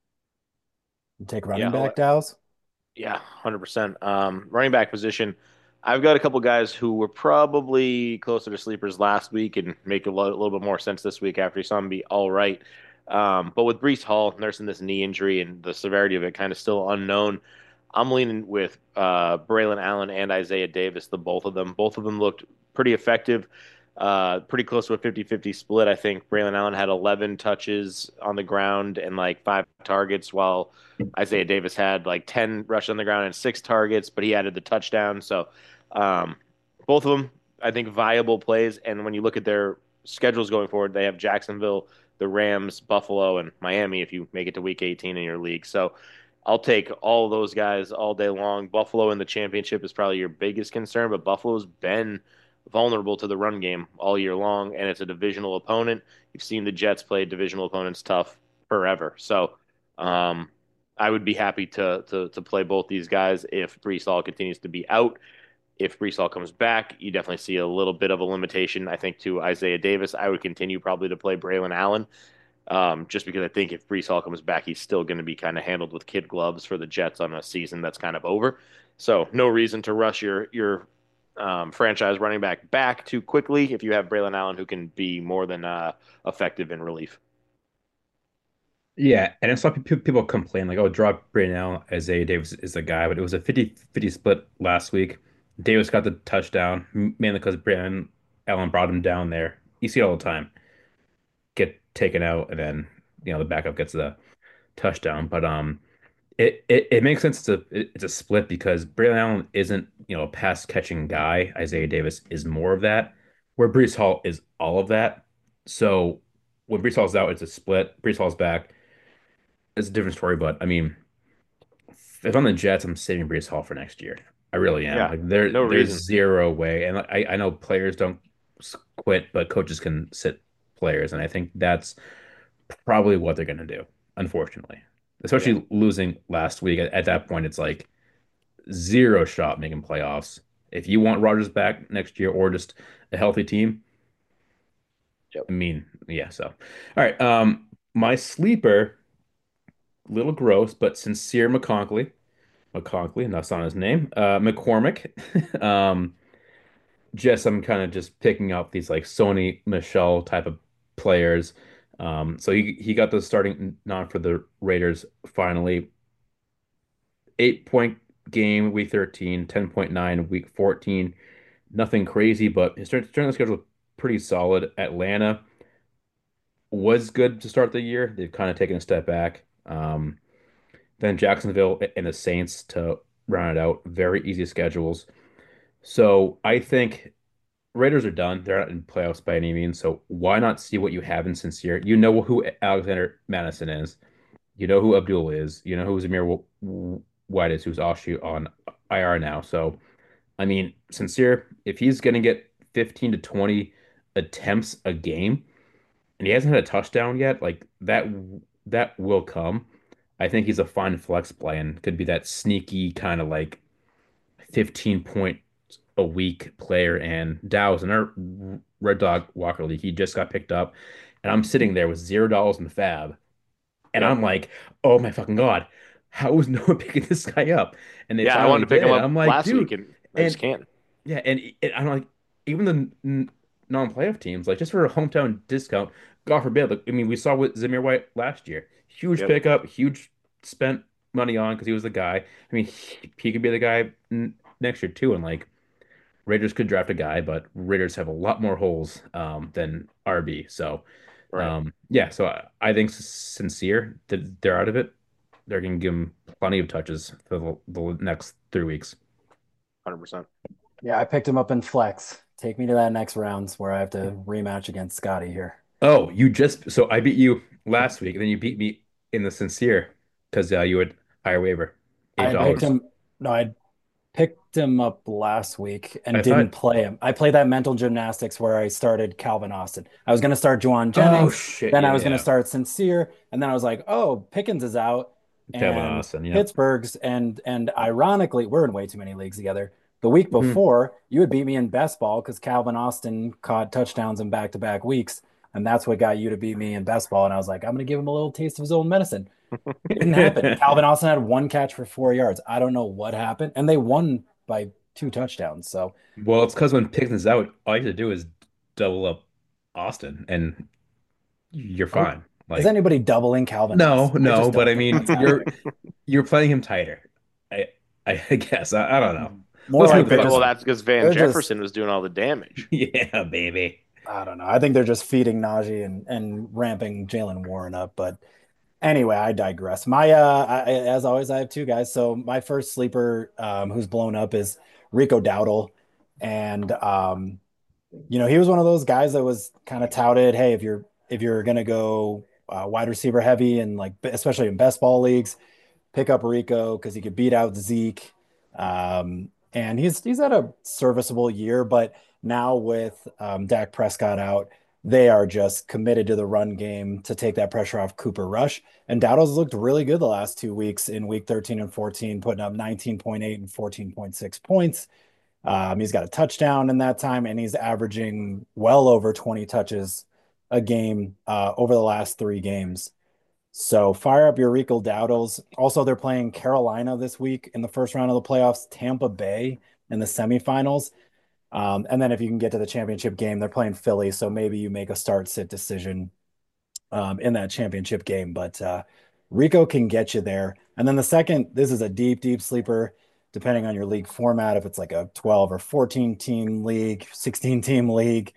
You take running Yeah, back, Dows. yeah, 100%. Running back position, I've got a couple guys who were probably closer to sleepers last week and make little bit more sense this week after you saw them be all right. But with Breece Hall nursing this knee injury and the severity of it kind of still unknown, I'm leaning with Braylon Allen and Isaiah Davis, the both of them. Both of them looked pretty effective, pretty close to a 50-50 split. I think Braylon Allen had 11 touches on the ground and like 5 targets, while Isaiah Davis had like 10 rushes on the ground and 6 targets, but he added the touchdown. So um, both of them, I think, viable plays. And when you look at their schedules going forward, they have Jacksonville, the Rams, Buffalo, and Miami if you make it to week 18 in your league. So I'll take all of those guys all day long. Buffalo in the championship is probably your biggest concern, but Buffalo's been vulnerable to the run game all year long, and it's a divisional opponent. You've seen the Jets play divisional opponents tough forever. So I would be happy to play both these guys if Brees Hall continues to be out. If Brees Hall comes back, you definitely see a little bit of a limitation, I think, to Isaiah Davis. I would continue probably to play Braylon Allen, just because I think if Brees Hall comes back, he's still going to be kind of handled with kid gloves for the Jets on a season that's kind of over. So no reason to rush your franchise running back too quickly if you have Braylon Allen who can be more than effective in relief. Yeah, and I saw people complain like, "Oh, drop Brandon Allen. Isaiah Davis is the guy," but it was a 50-50 split last week. Davis got the touchdown mainly because Brandon Allen brought him down there. You see it all the time. Get taken out, and then the backup gets the touchdown. But it makes sense. It's a split because Braylon Allen isn't a pass catching guy. Isaiah Davis is more of that, where Brees Hall is all of that. So when Brees Hall's out, it's a split. Brees Hall's back, it's a different story. But I mean, if I'm the Jets, I'm saving Brees Hall for next year. I really am. Yeah, Like no there's reason. zero way. And like, I know players don't quit, but coaches can sit players, and I think that's probably what they're gonna do, unfortunately. Yeah. Especially losing last week. At that point, it's like zero shot making playoffs. If you want Rodgers back next year or just a healthy team, Yep. I mean, yeah. So, all right. My sleeper, little gross, but Sincere McConkey, and that's not his name. McCormick. Just I'm kind of just picking up these like Sony Michelle type of players. So he got the starting nod for the Raiders finally. 8 point game week 13, 10.9 week 14. Nothing crazy, but his turn schedule was pretty solid. Atlanta was good to start the year. They've kind of taken a step back. Then Jacksonville and the Saints to round it out. Very easy schedules. So I think Raiders are done. They're not in playoffs by any means. So why not see what you have in Sincere? You know who Alexander Madison is. You know who Abdul is. You know who Zamir White is, who's offshoot on IR now. So I mean, Sincere, if he's going to get 15 to 20 attempts a game and he hasn't had a touchdown yet, like that will come. I think he's a fine flex play and could be that sneaky kind of like 15 point a week player. And Dow's in our Red Dog Walker League. He just got picked up, and I'm sitting there with $0 in the fab, and Yep. I'm like, oh my fucking God, how is no one picking this guy up? And they Yeah, I wanted finally to pick him did. up I'm like, last week dude, and I just and can't. yeah, and I'm like, even the non-playoff teams, like just for a hometown discount, God forbid. Like, I mean, we saw with Zamir White last year, huge Yep. pickup, huge spent money on because he was the guy. I mean, he could be the guy next year too, and like Raiders could draft a guy, but Raiders have a lot more holes than RB. So Right. yeah, so I think Sincere that they're out of it. They're gonna give him plenty of touches for the next 3 weeks. 100%. Yeah, I picked him up in flex. Take me to that next round where I have to rematch against Scotty here. Oh, you just so I beat you last week, and then you beat me in the Sincere because you had higher waiver, I eight had picked dollars. him. No, I picked him up last week and I didn't thought. play him. I played that mental gymnastics where I started Calvin Austin. I was going to start Juwan Oh Jennings, shit! then I Yeah, was going to yeah. start Sincere, and then I was like, "Oh, Pickens is out." Kevin And Austin. Yep. Pittsburgh's and ironically, we're in way too many leagues together. The week Mhm. before, you would beat me in best ball because Calvin Austin caught touchdowns in back-to-back weeks, and that's what got you to beat me in best ball. And I was like, I'm going to give him a little taste of his own medicine. Didn't happen. Calvin Austin had one catch for 4 yards. I don't know what happened, and they won by two touchdowns. So Well, it's because when Pickens is out, all you have to do is double up Austin, and you're who fine. is Like, anybody doubling Calvin no, Austin? I no, just but don't I think mean, that's happening. you're playing him tighter. I I guess I don't know. More Let's Well, like move they're well, just on. that's because Van they're just Jefferson was doing all the damage. Yeah, baby. I don't know. I think they're just feeding Najee and ramping Jalen Warren up. But anyway, I digress. As always, I have two guys. So my first sleeper, who's blown up, is Rico Dowdle, and he was one of those guys that was kind of touted. Hey, if you're gonna go wide receiver heavy and like especially in best ball leagues, pick up Rico because he could beat out Zeke. And he's had a serviceable year, but now with Dak Prescott out, they are just committed to the run game to take that pressure off Cooper Rush. And Dowdle's looked really good the last 2 weeks in week 13 and 14, putting up 19.8 and 14.6 points. He's got a touchdown in that time, and he's averaging well over 20 touches a game over the last 3 games. So fire up your Rico Dowdles. Also, they're playing Carolina this week in the first round of the playoffs, Tampa Bay in the semifinals. And then if you can get to the championship game, they're playing Philly. So maybe you make a start sit decision in that championship game. But Rico can get you there. And then the second, this is a deep, deep sleeper, depending on your league format. If it's like a 12 or 14 team league, 16 team league,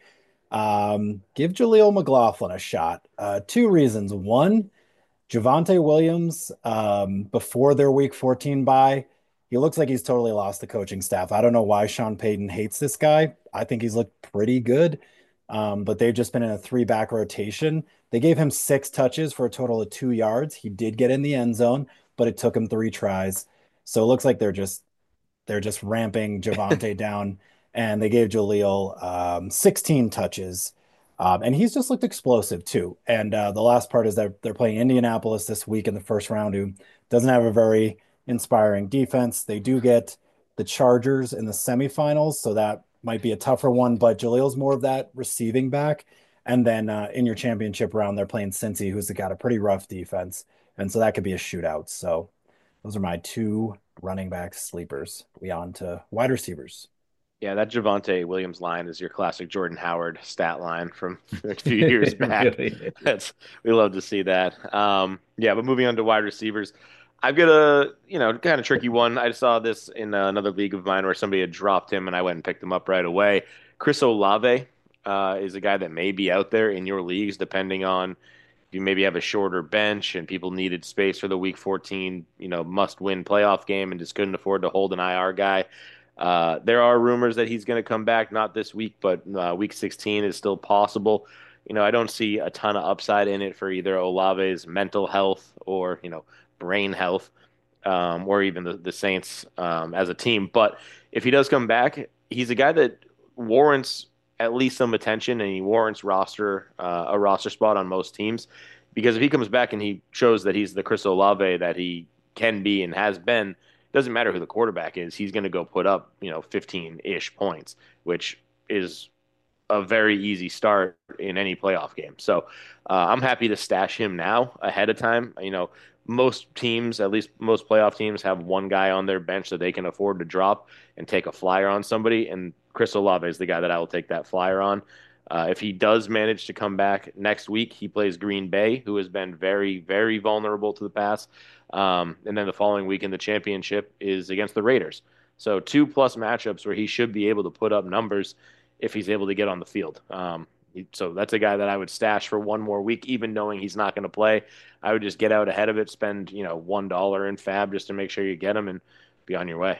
give Jaleel McLaughlin a shot. 2 reasons. One, Javonte Williams, before their week 14 bye, he looks like he's totally lost the coaching staff. I don't know why Sean Payton hates this guy. I think he's looked pretty good. But they've just been in a three-back rotation. They gave him 6 touches for a total of 2 yards. He did get in the end zone, but it took him 3 tries. So it looks like they're just ramping Javonte down, and they gave Jaleel 16 touches. And he's just looked explosive too. And the last part is that they're playing Indianapolis this week in the first round, who doesn't have a very inspiring defense. They do get the Chargers in the semifinals, so that might be a tougher one. But Jaleel's more of that receiving back. And then in your championship round, they're playing Cincy, who's got a pretty rough defense. And so that could be a shootout. So those are my two running back sleepers. We on to wide receivers. Yeah, that Javonte Williams line is your classic Jordan Howard stat line from a few years back. Really? That's we love to see that. Yeah, but moving on to wide receivers, I've got a kind of tricky one. I saw this in another league of mine where somebody had dropped him, and I went and picked him up right away. Chris Olave is a guy that may be out there in your leagues, depending on if you maybe have a shorter bench and people needed space for the Week 14, must-win playoff game and just couldn't afford to hold an IR guy. There are rumors that he's going to come back, not this week, but week 16 is still possible. I don't see a ton of upside in it for either Olave's mental health or, brain health, or even the Saints as a team. But if he does come back, he's a guy that warrants at least some attention, and he warrants a roster spot on most teams. Because if he comes back and he shows that he's the Chris Olave that he can be and has been, doesn't matter who the quarterback is, he's going to go put up, 15-ish points, which is a very easy start in any playoff game. So I'm happy to stash him now ahead of time. Most teams, at least most playoff teams, have one guy on their bench that they can afford to drop and take a flyer on somebody. And Chris Olave is the guy that I will take that flyer on. If he does manage to come back next week, he plays Green Bay, who has been very, very vulnerable to the pass. And then the following week in the championship is against the Raiders. So 2+ matchups where he should be able to put up numbers if he's able to get on the field. So that's a guy that I would stash for one more week, even knowing he's not going to play. I would just get out ahead of it, spend $1 in Fab just to make sure you get him and be on your way.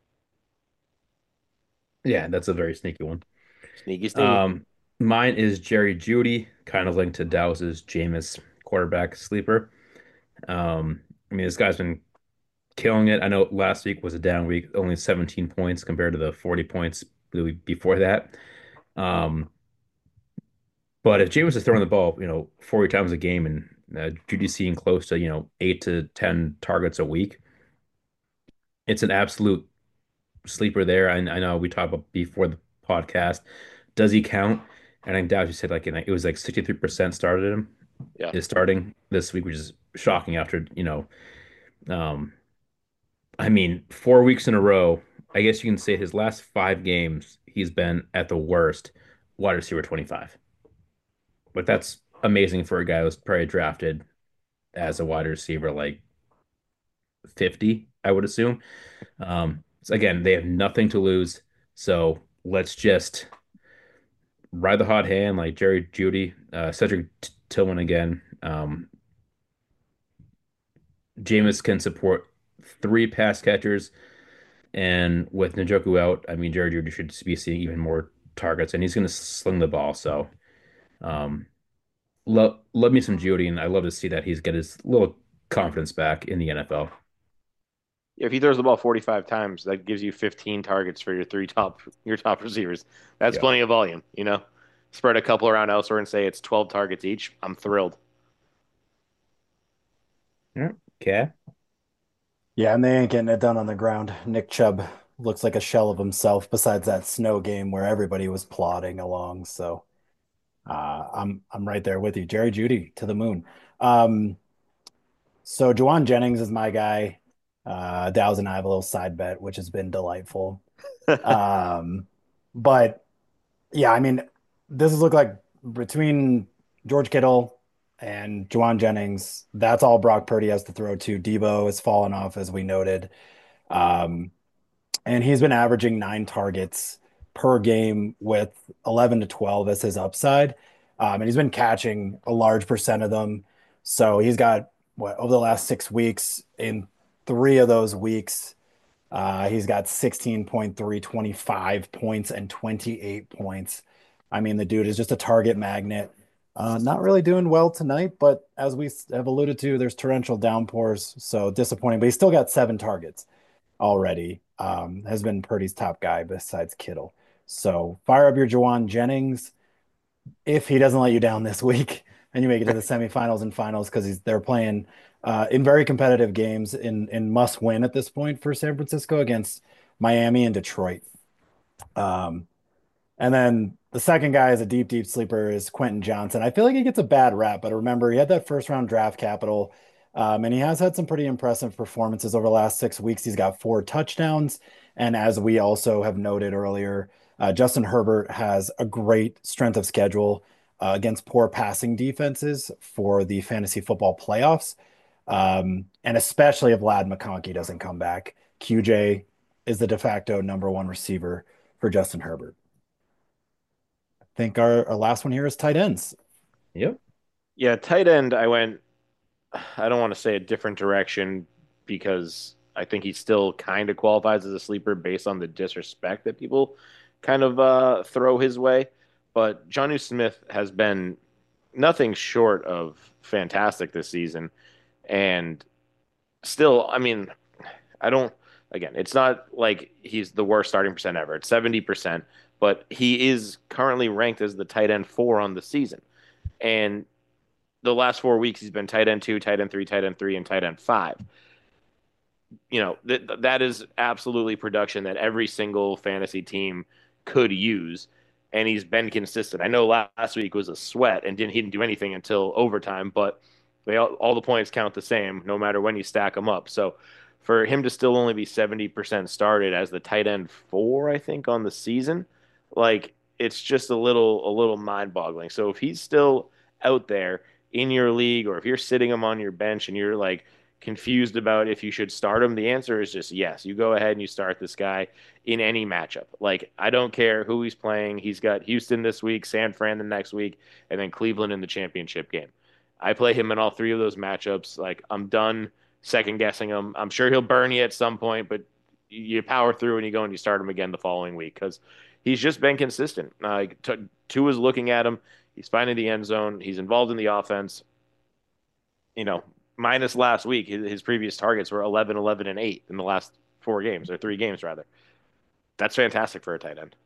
Yeah, that's a very sneaky one. Sneaky, sneaky. Mine is Jerry Jeudy, kind of linked to Dows's Jameis quarterback sleeper. This guy's been killing it. I know last week was a down week, only 17 points compared to the 40 points the week before that. But if Jameis is throwing the ball, 40 times a game and Jeudy's seeing close to, 8 to 10 targets a week, it's an absolute sleeper there. I know we talked about before the podcast. Does he count? And I think Dow, you said it was like 63% started him Yeah. is starting this week, which is shocking after, 4 weeks in a row. I guess you can say his last 5 games, he's been at the worst wide receiver 25. But that's amazing for a guy who's probably drafted as a wide receiver like 50, I would assume. So again, they have nothing to lose. So let's just ride the hot hand like Jerry Jeudy, Cedric Tillman again. Jameis can support 3 pass catchers, and with Njoku out, Jerry Jeudy should be seeing even more targets, and he's going to sling the ball. So, love me some Jeudy, and I love to see that he's get his little confidence back in the NFL. If he throws the ball 45 times, that gives you 15 targets for your top receivers. That's Yeah. plenty of volume. spread a couple around elsewhere and say it's 12 targets each, I'm thrilled. Yeah. Okay. Yeah, and they ain't getting it done on the ground. Nick Chubb looks like a shell of himself besides that snow game where everybody was plodding along. So I'm right there with you. Jerry Judy to the moon. Um, so Jawan Jennings is my guy. Dow's and I have a little side bet, which has been delightful. Um, but yeah, I mean, this has looked like between George Kittle and Jawan Jennings, that's all Brock Purdy has to throw to. Debo has fallen off, as we noted. Um, and he's been averaging 9 targets per game with 11 to 12 as his upside. And he's been catching a large percent of them. So he's got what over the last 6 weeks, in 3 of those weeks, he's got 16.3, 25 points, and 28 points. I mean, the dude is just a target magnet. Not really doing well tonight, but as we have alluded to, there's torrential downpours, so disappointing. But he's still got 7 targets already. Has been Purdy's top guy besides Kittle. So fire up your Jawan Jennings if he doesn't let you down this week and you make it to the semifinals and finals because they're playing in very competitive games in must win at this point for San Francisco against Miami and Detroit. Um, and then the second guy is a deep, deep sleeper is Quentin Johnson. I feel like he gets a bad rap, but remember, he had that first round draft capital, and he has had some pretty impressive performances over the last 6 weeks. He's got 4 touchdowns. And as we also have noted earlier, Justin Herbert has a great strength of schedule against poor passing defenses for the fantasy football playoffs. And especially if Lad McConkey doesn't come back, QJ is the de facto number one receiver for Justin Herbert. Think our last one here is tight ends. Yep. Yeah, tight end, I don't want to say a different direction because I think he still kind of qualifies as a sleeper based on the disrespect that people kind of throw his way. But Jonnu Smith has been nothing short of fantastic this season. And still, I mean, I don't, again, it's not like he's the worst starting percent ever. It's 70%, but he is currently ranked as the tight end 4 on the season. And the last 4 weeks, he's been tight end 2, tight end 3, and tight end 5. That is absolutely production that every single fantasy team could use, and he's been consistent. I know last week was a sweat, and he didn't do anything until overtime, but all the points count the same no matter when you stack them up. So for him to still only be 70% started as the tight end 4, I think, on the season, like it's just a little mind-boggling. So if he's still out there in your league, or if you're sitting him on your bench and you're like confused about if you should start him, the answer is just yes. You go ahead and you start this guy in any matchup. Like, I don't care who he's playing. He's got Houston this week, San Fran the next week, and then Cleveland in the championship game. I play him in all 3 of those matchups. Like, I'm done second guessing him. I'm sure he'll burn you at some point, but you power through and you go and you start him again the following week because he's just been consistent. Tua's looking at him. He's finding the end zone. He's involved in the offense. You know, minus last week, his previous targets were 11, 11, and 8 in the last 4 games, or 3 games, rather. That's fantastic for a tight end.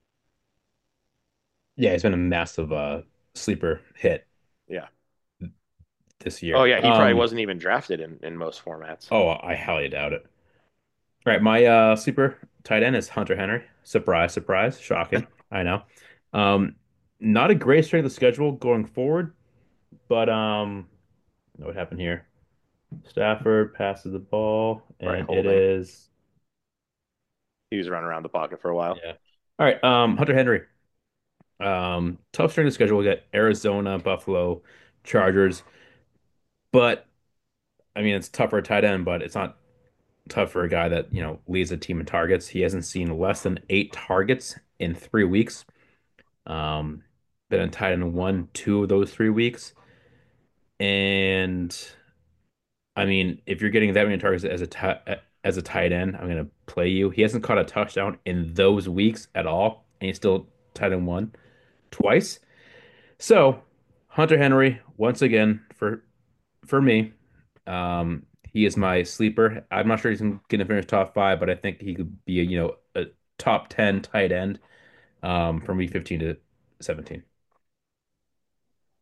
Yeah, he's been a massive sleeper hit Yeah. this Oh, year. yeah. He probably wasn't even drafted in most formats. Oh, I highly doubt it. All right, my sleeper tight end is Hunter Henry. Surprise, surprise, shocking. I know. Um, Not a great strength of schedule going forward, but what happened here? Stafford passes the ball, Right. and it Holding. is He was running around the pocket for a while. yeah. All right, Hunter Henry. Tough strength of schedule. We got Arizona, Buffalo, Chargers, but I mean it's tough for a tight end, but it's not tough for a guy that, leads a team in targets. He hasn't seen less than 8 targets in 3 weeks. Um, Been in tight end 1, 2 of those 3 weeks. And I mean, if you're getting that many targets as a tight end, I'm gonna play you. He hasn't caught a touchdown in those weeks at all, and he's still tight end 1 twice. So Hunter Henry, once again, for me, he is my sleeper. I'm not sure he's gonna finish top 5, but I think he could be a top 10 tight end from week 15 to 17.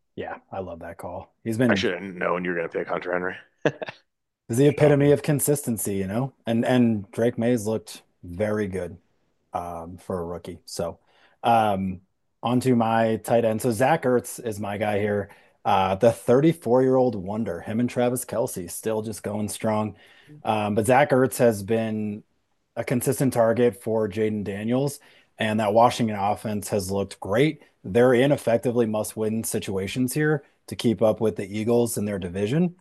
Yeah, I love that call. I should have known you were going to pick Hunter Henry. He's the epitome Shocking. of consistency, you know? And Drake Mays looked very good for a rookie. So um onto my tight end. So Zach Ertz is my guy here. The 34-year-old wonder, him and Travis Kelce still just going strong. But Zach Ertz has been a consistent target for Jaden Daniels, and that Washington offense has looked great. They're in effectively must-win situations here to keep up with the Eagles in their division.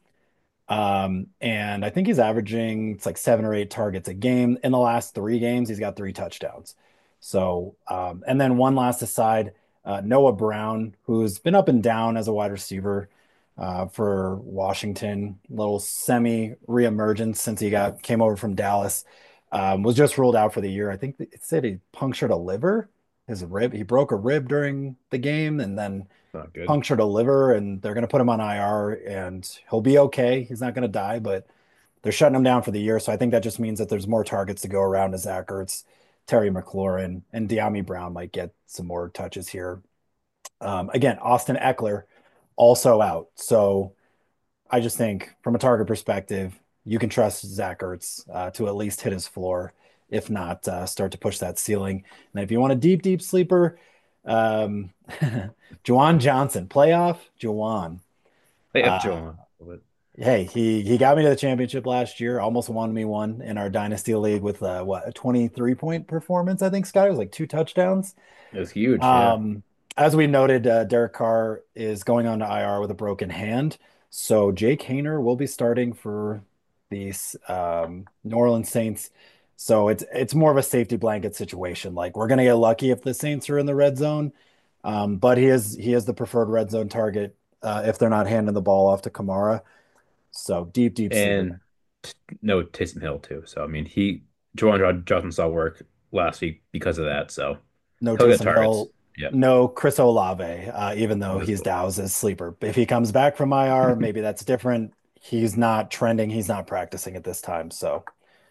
And I think he's averaging it's like 7 or 8 targets a game. In the last 3 games, he's got 3 touchdowns. So, and then one last aside, Noah Brown, who's been up and down as a wide receiver for Washington, little semi reemergence since he got came over from Dallas, was just ruled out for the year. I think it said he punctured a liver, his rib. He broke a rib during the game, and then Not good. punctured a liver, and they're going to put him on IR, and he'll be okay. He's not going to die, but they're shutting him down for the year. So I think that just means that there's more targets to go around as Zach Ertz, Terry McLaurin, and De'Ami Brown might get some more touches here. Again, Austin Eckler also out. So I just think from a target perspective, you can trust Zach Ertz to at least hit his floor, if not start to push that ceiling. And if you want a deep, deep sleeper, um, Juwan Johnson, playoff Juwan. Hey, up Uh, Joe. But hey, he got me to the championship last year, almost won me one in our dynasty league with what a 23-point performance. I think Scott was like 2 touchdowns. it was huge. Yeah. Um, as we noted, Derek Carr is going on to IR with a broken hand. So Jake Haener will be starting for the New Orleans Saints. So it's more of a safety blanket situation. Like we're gonna get lucky if the Saints are in the red zone. But he is the preferred red zone target if they're not handing the ball off to Kamara. So deep, deep sleeper there. And no Taysom Hill too. So I mean, Juwan Johnson saw work last week because of that. So No he'll get Taysom targets. Hill, Yep. no Chris Olave, even though Was he's Dow's as sleeper. If he comes back from IR, maybe that's different. He's not trending. He's not practicing at this time. So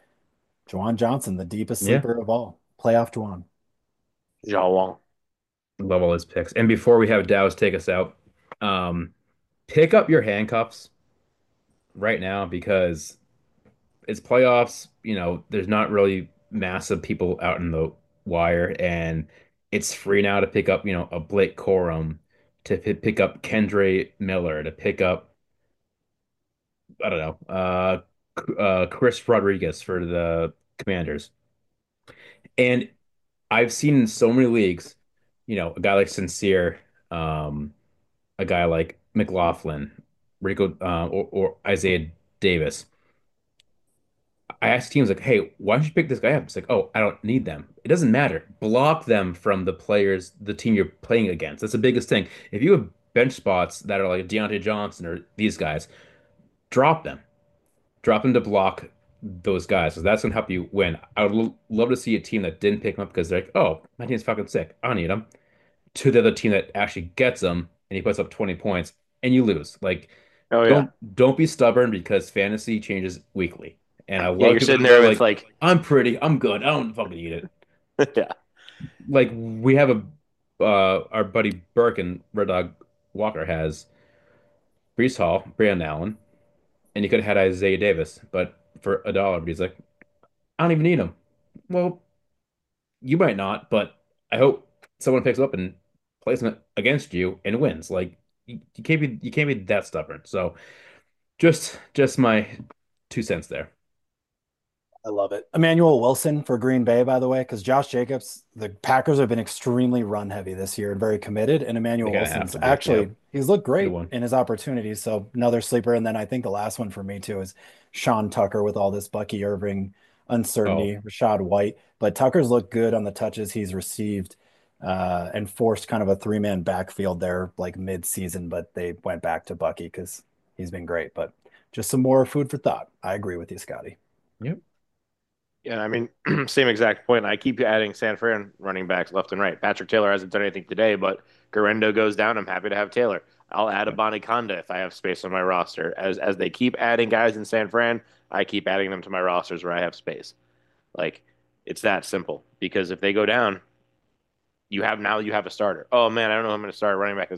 Juwan Johnson, the deepest yeah. sleeper of all. Playoff Juwan. Zhao Wong. Love all his picks. And before we have Dow's take us out, um, pick up your handcuffs right now because it's playoffs. There's not really massive people out in the wire, and it's free now to pick up, a Blake Corum, to pick up Kendre Miller, to pick up, I don't know, Chris Rodriguez for the Commanders. And I've seen in so many leagues, a guy like Sincere, um, a guy like McLaughlin, Rico, or Isaiah Davis. I asked teams like, "Hey, why don't you pick this guy up?" It's like, "Oh, I don't need them. It doesn't matter. Block them from the team you're playing against. That's the biggest thing. If you have bench spots that are like Deontay Johnson or these guys, drop them. Drop them to block those guys. So that's gonna help you win. I would love to see a team that didn't pick him up because they're like, "Oh, my team's fucking sick. I don't need him." To the other team that actually gets him and he puts up 20 points and you lose. Like, Oh yeah, don't be stubborn because fantasy changes weekly. And I yeah. love You're people sitting that are there with like, like, I'm pretty, I'm good, I don't fucking need it. yeah. Like we have our buddy Burke and Red Dog Walker has Brees Hall, Brandon Allen, and he could have had Isaiah Davis, but for a dollar, but he's like, I don't even need him. Well, you might not, but I hope someone picks him up and plays him against you and wins. Like you can't be that stubborn. So just my 2 cents there. I love it. Emmanuel Wilson for Green Bay, by the way, because Josh Jacobs, the Packers have been extremely run heavy this year and very committed. And They Emmanuel kind of have Wilson's to be. Yep. actually, he's looked Good great one. in his opportunities. So another sleeper. And then I think the last one for me too is Sean Tucker with all this Bucky Irving Oh, uncertainty, Rashad White. But Tucker's looked good on the touches he's received and forced kind of a 3-man backfield there like mid-season, but they went back to Bucky because he's been great. But just some more food for thought. I agree with you, Scotty. yep. Yeah, I mean, same exact point. I keep adding San Fran running backs left and right. Patrick Taylor hasn't done anything today, but Garendo goes down. I'm happy to have Taylor. I'll add a Yep. Bonnie Conda if I have space on my roster. As they keep adding guys in San Fran, I keep adding them to my rosters where I have space. Like it's that simple. Because if they go down, you have a starter. Oh man, I don't know who I'm going to start running back this week.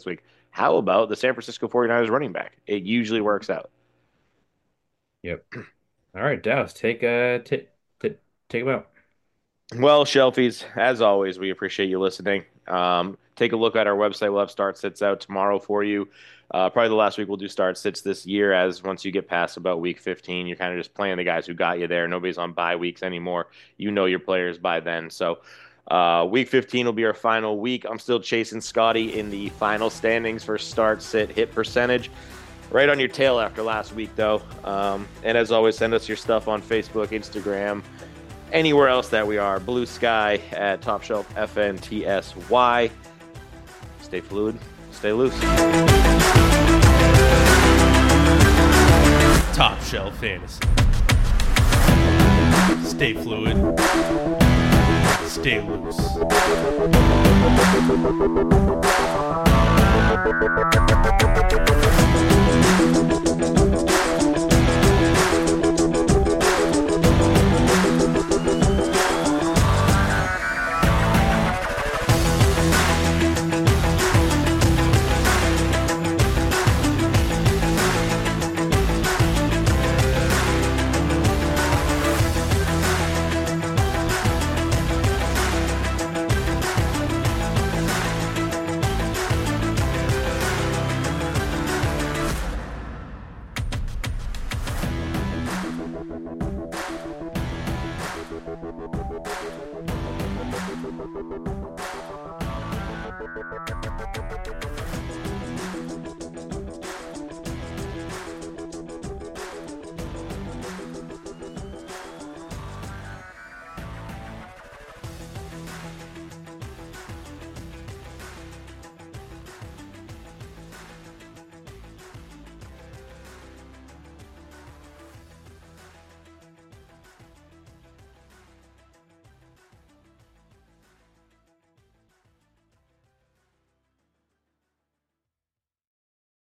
How about the San Francisco 49ers running back? It usually works out. Yep. All right, Dallas, take them out. Well, Shelfies, as always, we appreciate you listening. Take a look at our website. We'll have start sits out tomorrow for you. Probably the last week we'll do start sits this year, as once you get past about week 15, you're kind of just playing the guys who got you there. Nobody's on bye weeks anymore. You know your players by then. So week 15 will be our final week. I'm still chasing Scotty in the final standings for start sit hit percentage. Right on your tail after last week, though. And as always, send us your stuff on Facebook, Instagram, anywhere else that we are. Blue Sky at Top Shelf FNTSY. Stay fluid, stay loose. Top Shelf Fantasy. Stay fluid. Stay loose.